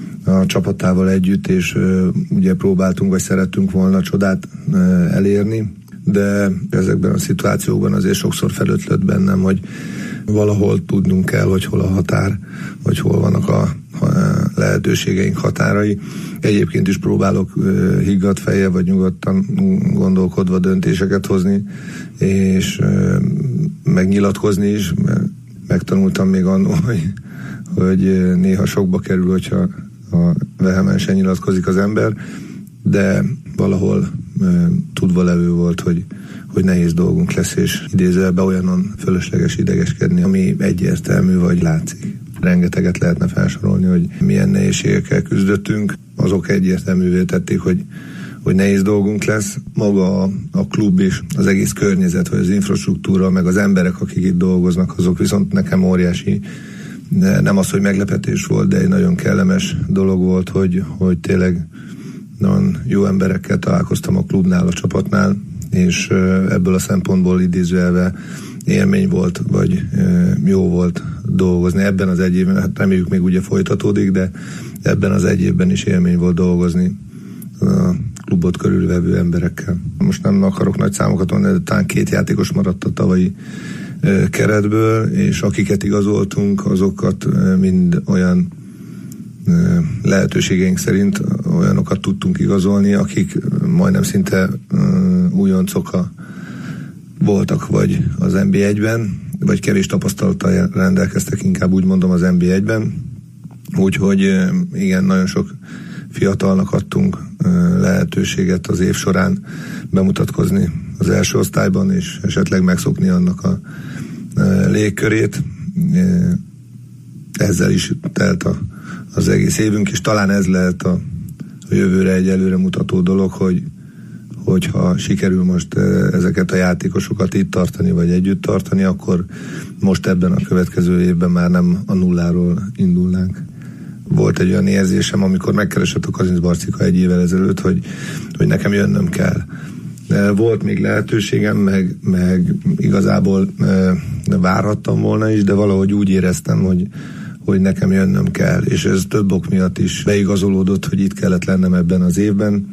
a csapatával együtt, és ugye próbáltunk, vagy szerettünk volna csodát elérni, de ezekben a szituációkban azért sokszor felötlött bennem, hogy valahol tudnunk kell, hogy hol a határ, vagy hol vannak a lehetőségeink határai. Egyébként is próbálok higgadt fejjel, vagy nyugodtan gondolkodva döntéseket hozni, és megnyilatkozni is. Megtanultam még annól, hogy néha sokba kerül, hogyha vehemensen nyilatkozik az ember, de valahol tudva levő volt, hogy nehéz dolgunk lesz, és idézőjelben olyanon fölösleges idegeskedni, ami egyértelmű vagy látszik. Rengeteget lehetne felsorolni, hogy milyen nehézségekkel küzdöttünk. Azok egyértelművé tették, hogy nehéz dolgunk lesz. Maga a klub és az egész környezet, vagy az infrastruktúra, meg az emberek, akik itt dolgoznak, azok viszont nekem óriási, nem az, hogy meglepetés volt, de egy nagyon kellemes dolog volt, hogy tényleg nagyon jó emberekkel találkoztam a klubnál, a csapatnál, és ebből a szempontból idézőjelve élmény volt, vagy jó volt dolgozni. Ebben az egy évben, hát reméljük még ugye folytatódik, de ebben az egy évben is élmény volt dolgozni a klubot körülvevő emberekkel. Most nem akarok nagy számokat mondani, de talán 2 játékos maradt a tavalyi keretből, és akiket igazoltunk, azokat mind olyan lehetőségeink szerint olyanokat tudtunk igazolni, akik majdnem szinte újoncok voltak vagy az NB1-ben, vagy kevés tapasztalattal rendelkeztek, inkább úgy mondom az NB1-ben. Úgyhogy igen, nagyon sok fiatalnak adtunk lehetőséget az év során bemutatkozni az első osztályban, és esetleg megszokni annak a légkörét. Ezzel is telt az egész évünk, és talán ez lehet a jövőre egy előre mutató dolog, hogyha sikerül most ezeket a játékosokat itt tartani, vagy együtt tartani, akkor most ebben a következő évben már nem a nulláról indulnánk. Volt egy olyan érzésem, amikor megkeresett a Kazinc Barcika egy évvel ezelőtt, hogy nekem jönnöm kell. Volt még lehetőségem, meg igazából várhattam volna is, de valahogy úgy éreztem, hogy nekem jönnöm kell, és ez több ok miatt is beigazolódott, hogy itt kellett lennem ebben az évben.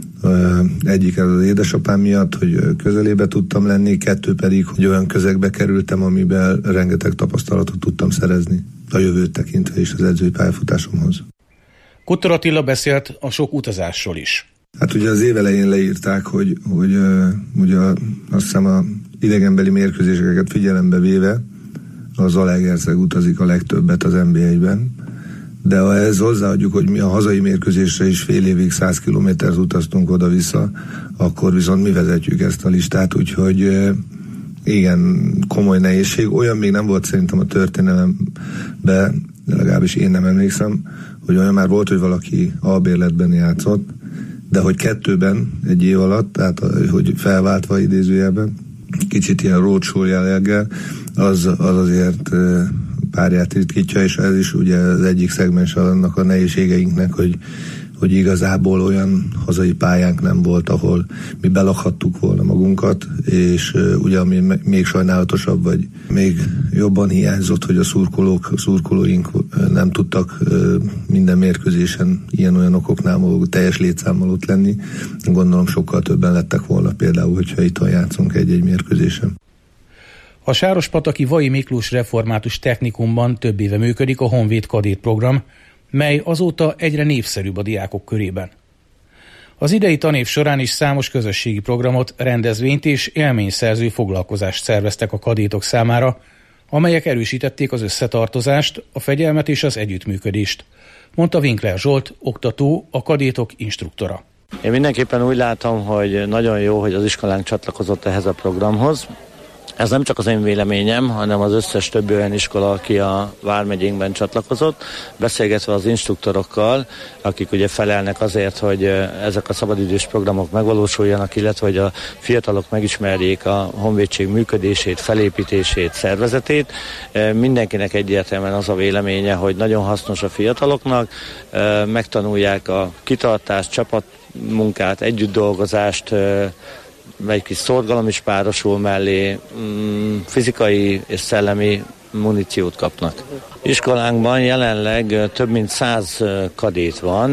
Egyik az édesapám miatt, hogy közelébe tudtam lenni, 2 pedig, hogy olyan közegbe kerültem, amiben rengeteg tapasztalatot tudtam szerezni a jövőt tekintve is az edzői pályafutásomhoz. Kottor Attila beszélt a sok utazásról is. Hát ugye az év elején leírták, hogy ugye azt hiszem a idegenbeli mérkőzéseket figyelembe véve a Zalaegerszeg utazik a legtöbbet az NB1-ben, de ha ez hozzáadjuk, hogy mi a hazai mérkőzésre is fél évig 100 kilométert utaztunk oda-vissza, akkor viszont mi vezetjük ezt a listát, úgyhogy igen, komoly nehézség. Olyan még nem volt szerintem a történelemben, legalábbis én nem emlékszem, hogy olyan már volt, hogy valaki albérletben játszott, de hogy 2-ben egy év alatt, tehát hogy felváltva idézőjelben, kicsit ilyen roadshow jelleggel, az azért párját ritkítja, és ez is ugye az egyik szegmens annak a nehézségeinknek, hogy igazából olyan hazai pályánk nem volt, ahol mi belakhattuk volna magunkat, és ugye ami még sajnálatosabb, vagy még jobban hiányzott, hogy a szurkolóink nem tudtak minden mérkőzésen ilyen-olyan okoknál teljes létszámmal ott lenni. Gondolom sokkal többen lettek volna például, hogyha itt játszunk egy-egy mérkőzésen. A sárospataki Vai Miklós Református Technikumban több éve működik a Honvéd Kadét program, mely azóta egyre népszerűbb a diákok körében. Az idei tanév során is számos közösségi programot, rendezvényt és élményszerző foglalkozást szerveztek a kadétok számára, amelyek erősítették az összetartozást, a fegyelmet és az együttműködést, mondta Winkler Zsolt, oktató, a kadétok instruktora. Én mindenképpen úgy látom, hogy nagyon jó, hogy az iskolánk csatlakozott ehhez a programhoz. Ez nem csak az én véleményem, hanem az összes többi olyan iskola, aki a vármegyénkben csatlakozott, beszélgetve az instruktorokkal, akik ugye felelnek azért, hogy ezek a szabadidős programok megvalósuljanak, illetve hogy a fiatalok megismerjék a honvédség működését, felépítését, szervezetét. Mindenkinek egyértelműen az a véleménye, hogy nagyon hasznos a fiataloknak, megtanulják a kitartást, csapatmunkát, együttdolgozást, egy kis szorgalom is párosul mellé, fizikai és szellemi muníciót kapnak. Iskolánkban jelenleg több mint 100 kadét van,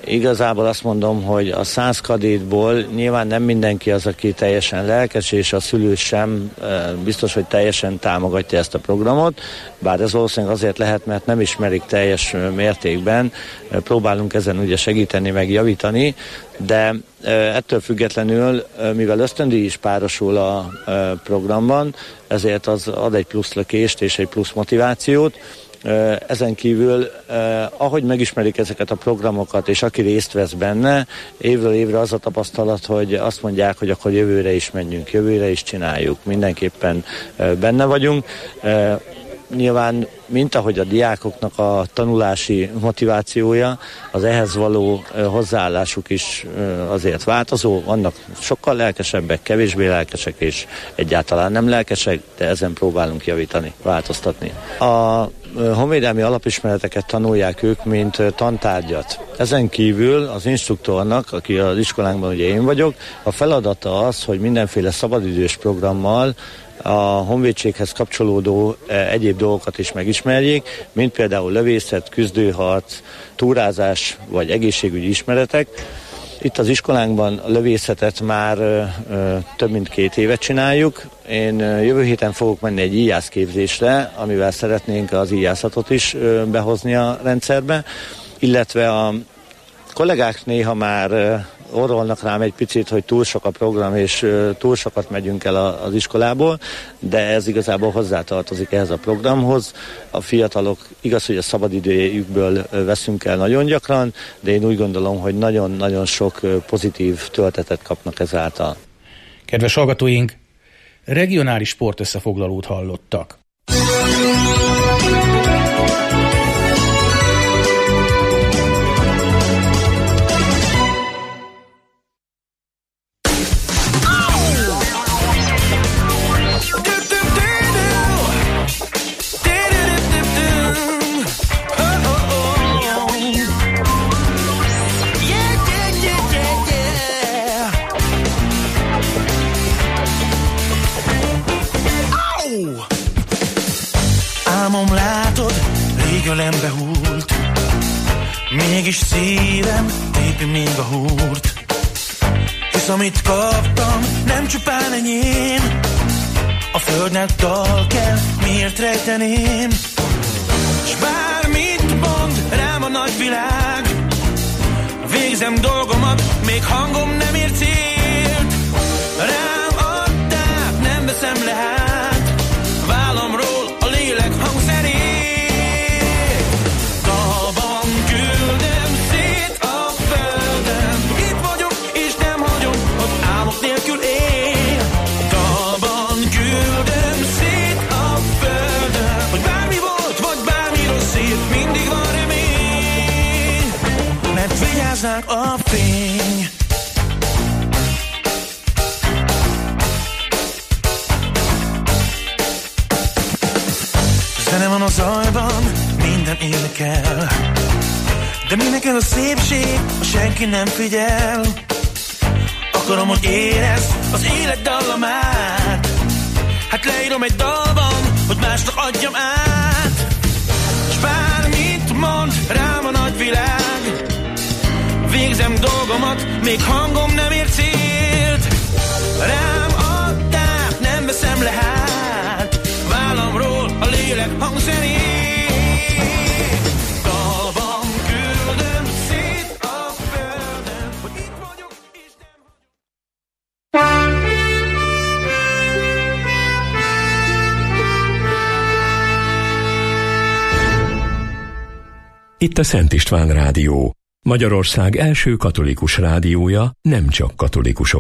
Igazából azt mondom, hogy a 100 kadétból nyilván nem mindenki az, aki teljesen lelkes, és a szülő sem biztos, hogy teljesen támogatja ezt a programot, bár ez valószínűleg azért lehet, mert nem ismerik teljes mértékben, próbálunk ezen ugye segíteni, meg javítani, de ettől függetlenül, mivel ösztöndíj is párosul a programban, ezért az ad egy plusz lökést és egy plusz motivációt. Ezen kívül, ahogy megismerik ezeket a programokat, és aki részt vesz benne, évről évre az a tapasztalat, hogy azt mondják, hogy akkor jövőre is menjünk, jövőre is csináljuk, mindenképpen benne vagyunk. Nyilván, mint ahogy a diákoknak a tanulási motivációja, az ehhez való hozzáállásuk is azért változó. Vannak sokkal lelkesebbek, kevésbé lelkesek és egyáltalán nem lelkesek, de ezen próbálunk javítani, változtatni. A honvédelmi alapismereteket tanulják ők, mint tantárgyat. Ezen kívül az instruktornak, aki az iskolánkban ugye én vagyok, a feladata az, hogy mindenféle szabadidős programmal a honvédséghez kapcsolódó egyéb dolgokat is megismerjék, mint például lövészet, küzdőharc, túrázás vagy egészségügyi ismeretek. Itt az iskolánkban a lövészetet már több mint 2 évet csináljuk. Én jövő héten fogok menni egy íjász képzésre, amivel szeretnénk az íjászatot is behozni a rendszerbe, illetve a kollégák néha már orrolnak rám egy picit, hogy túl sok a program, és túl sokat megyünk el az iskolából, de ez igazából hozzátartozik ehhez a programhoz. A fiatalok igaz, hogy a szabadidőjükből veszünk el nagyon gyakran, de én úgy gondolom, hogy nagyon-nagyon sok pozitív töltetet kapnak ezáltal. Kedves hallgatóink, regionális sportösszefoglalót hallottak. Ölembe húlt, mégis szívem tépi még a húrt. Hisz amit kaptam, nem csupán enyém, a földnek dal kell, miért rejteném? S bármit mond rám a nagyvilág, végzem dolgomat, még hangom nem ér célt. Rám adták, nem veszem le hát, vállamról a lélek hangszerét. A fény. Zene van a zajban, minden énekel, de minek ez a szépség, ha senki nem figyel? Akarom, hogy érezd az élet dallamát, hát leírom egy dalban, hogy másnak adjam át. S bármit mond rám a nagyvilág, végzem dolgomat, még hangom nem ér célt. Rám adták, nem veszem le hát, vállamról a lélek hangszerét. Dalban küldöm szét a földön, hogy itt vagyok és nem vagyok. Itt a Szent István Rádió, Magyarország első katolikus rádiója, nem csak katolikusok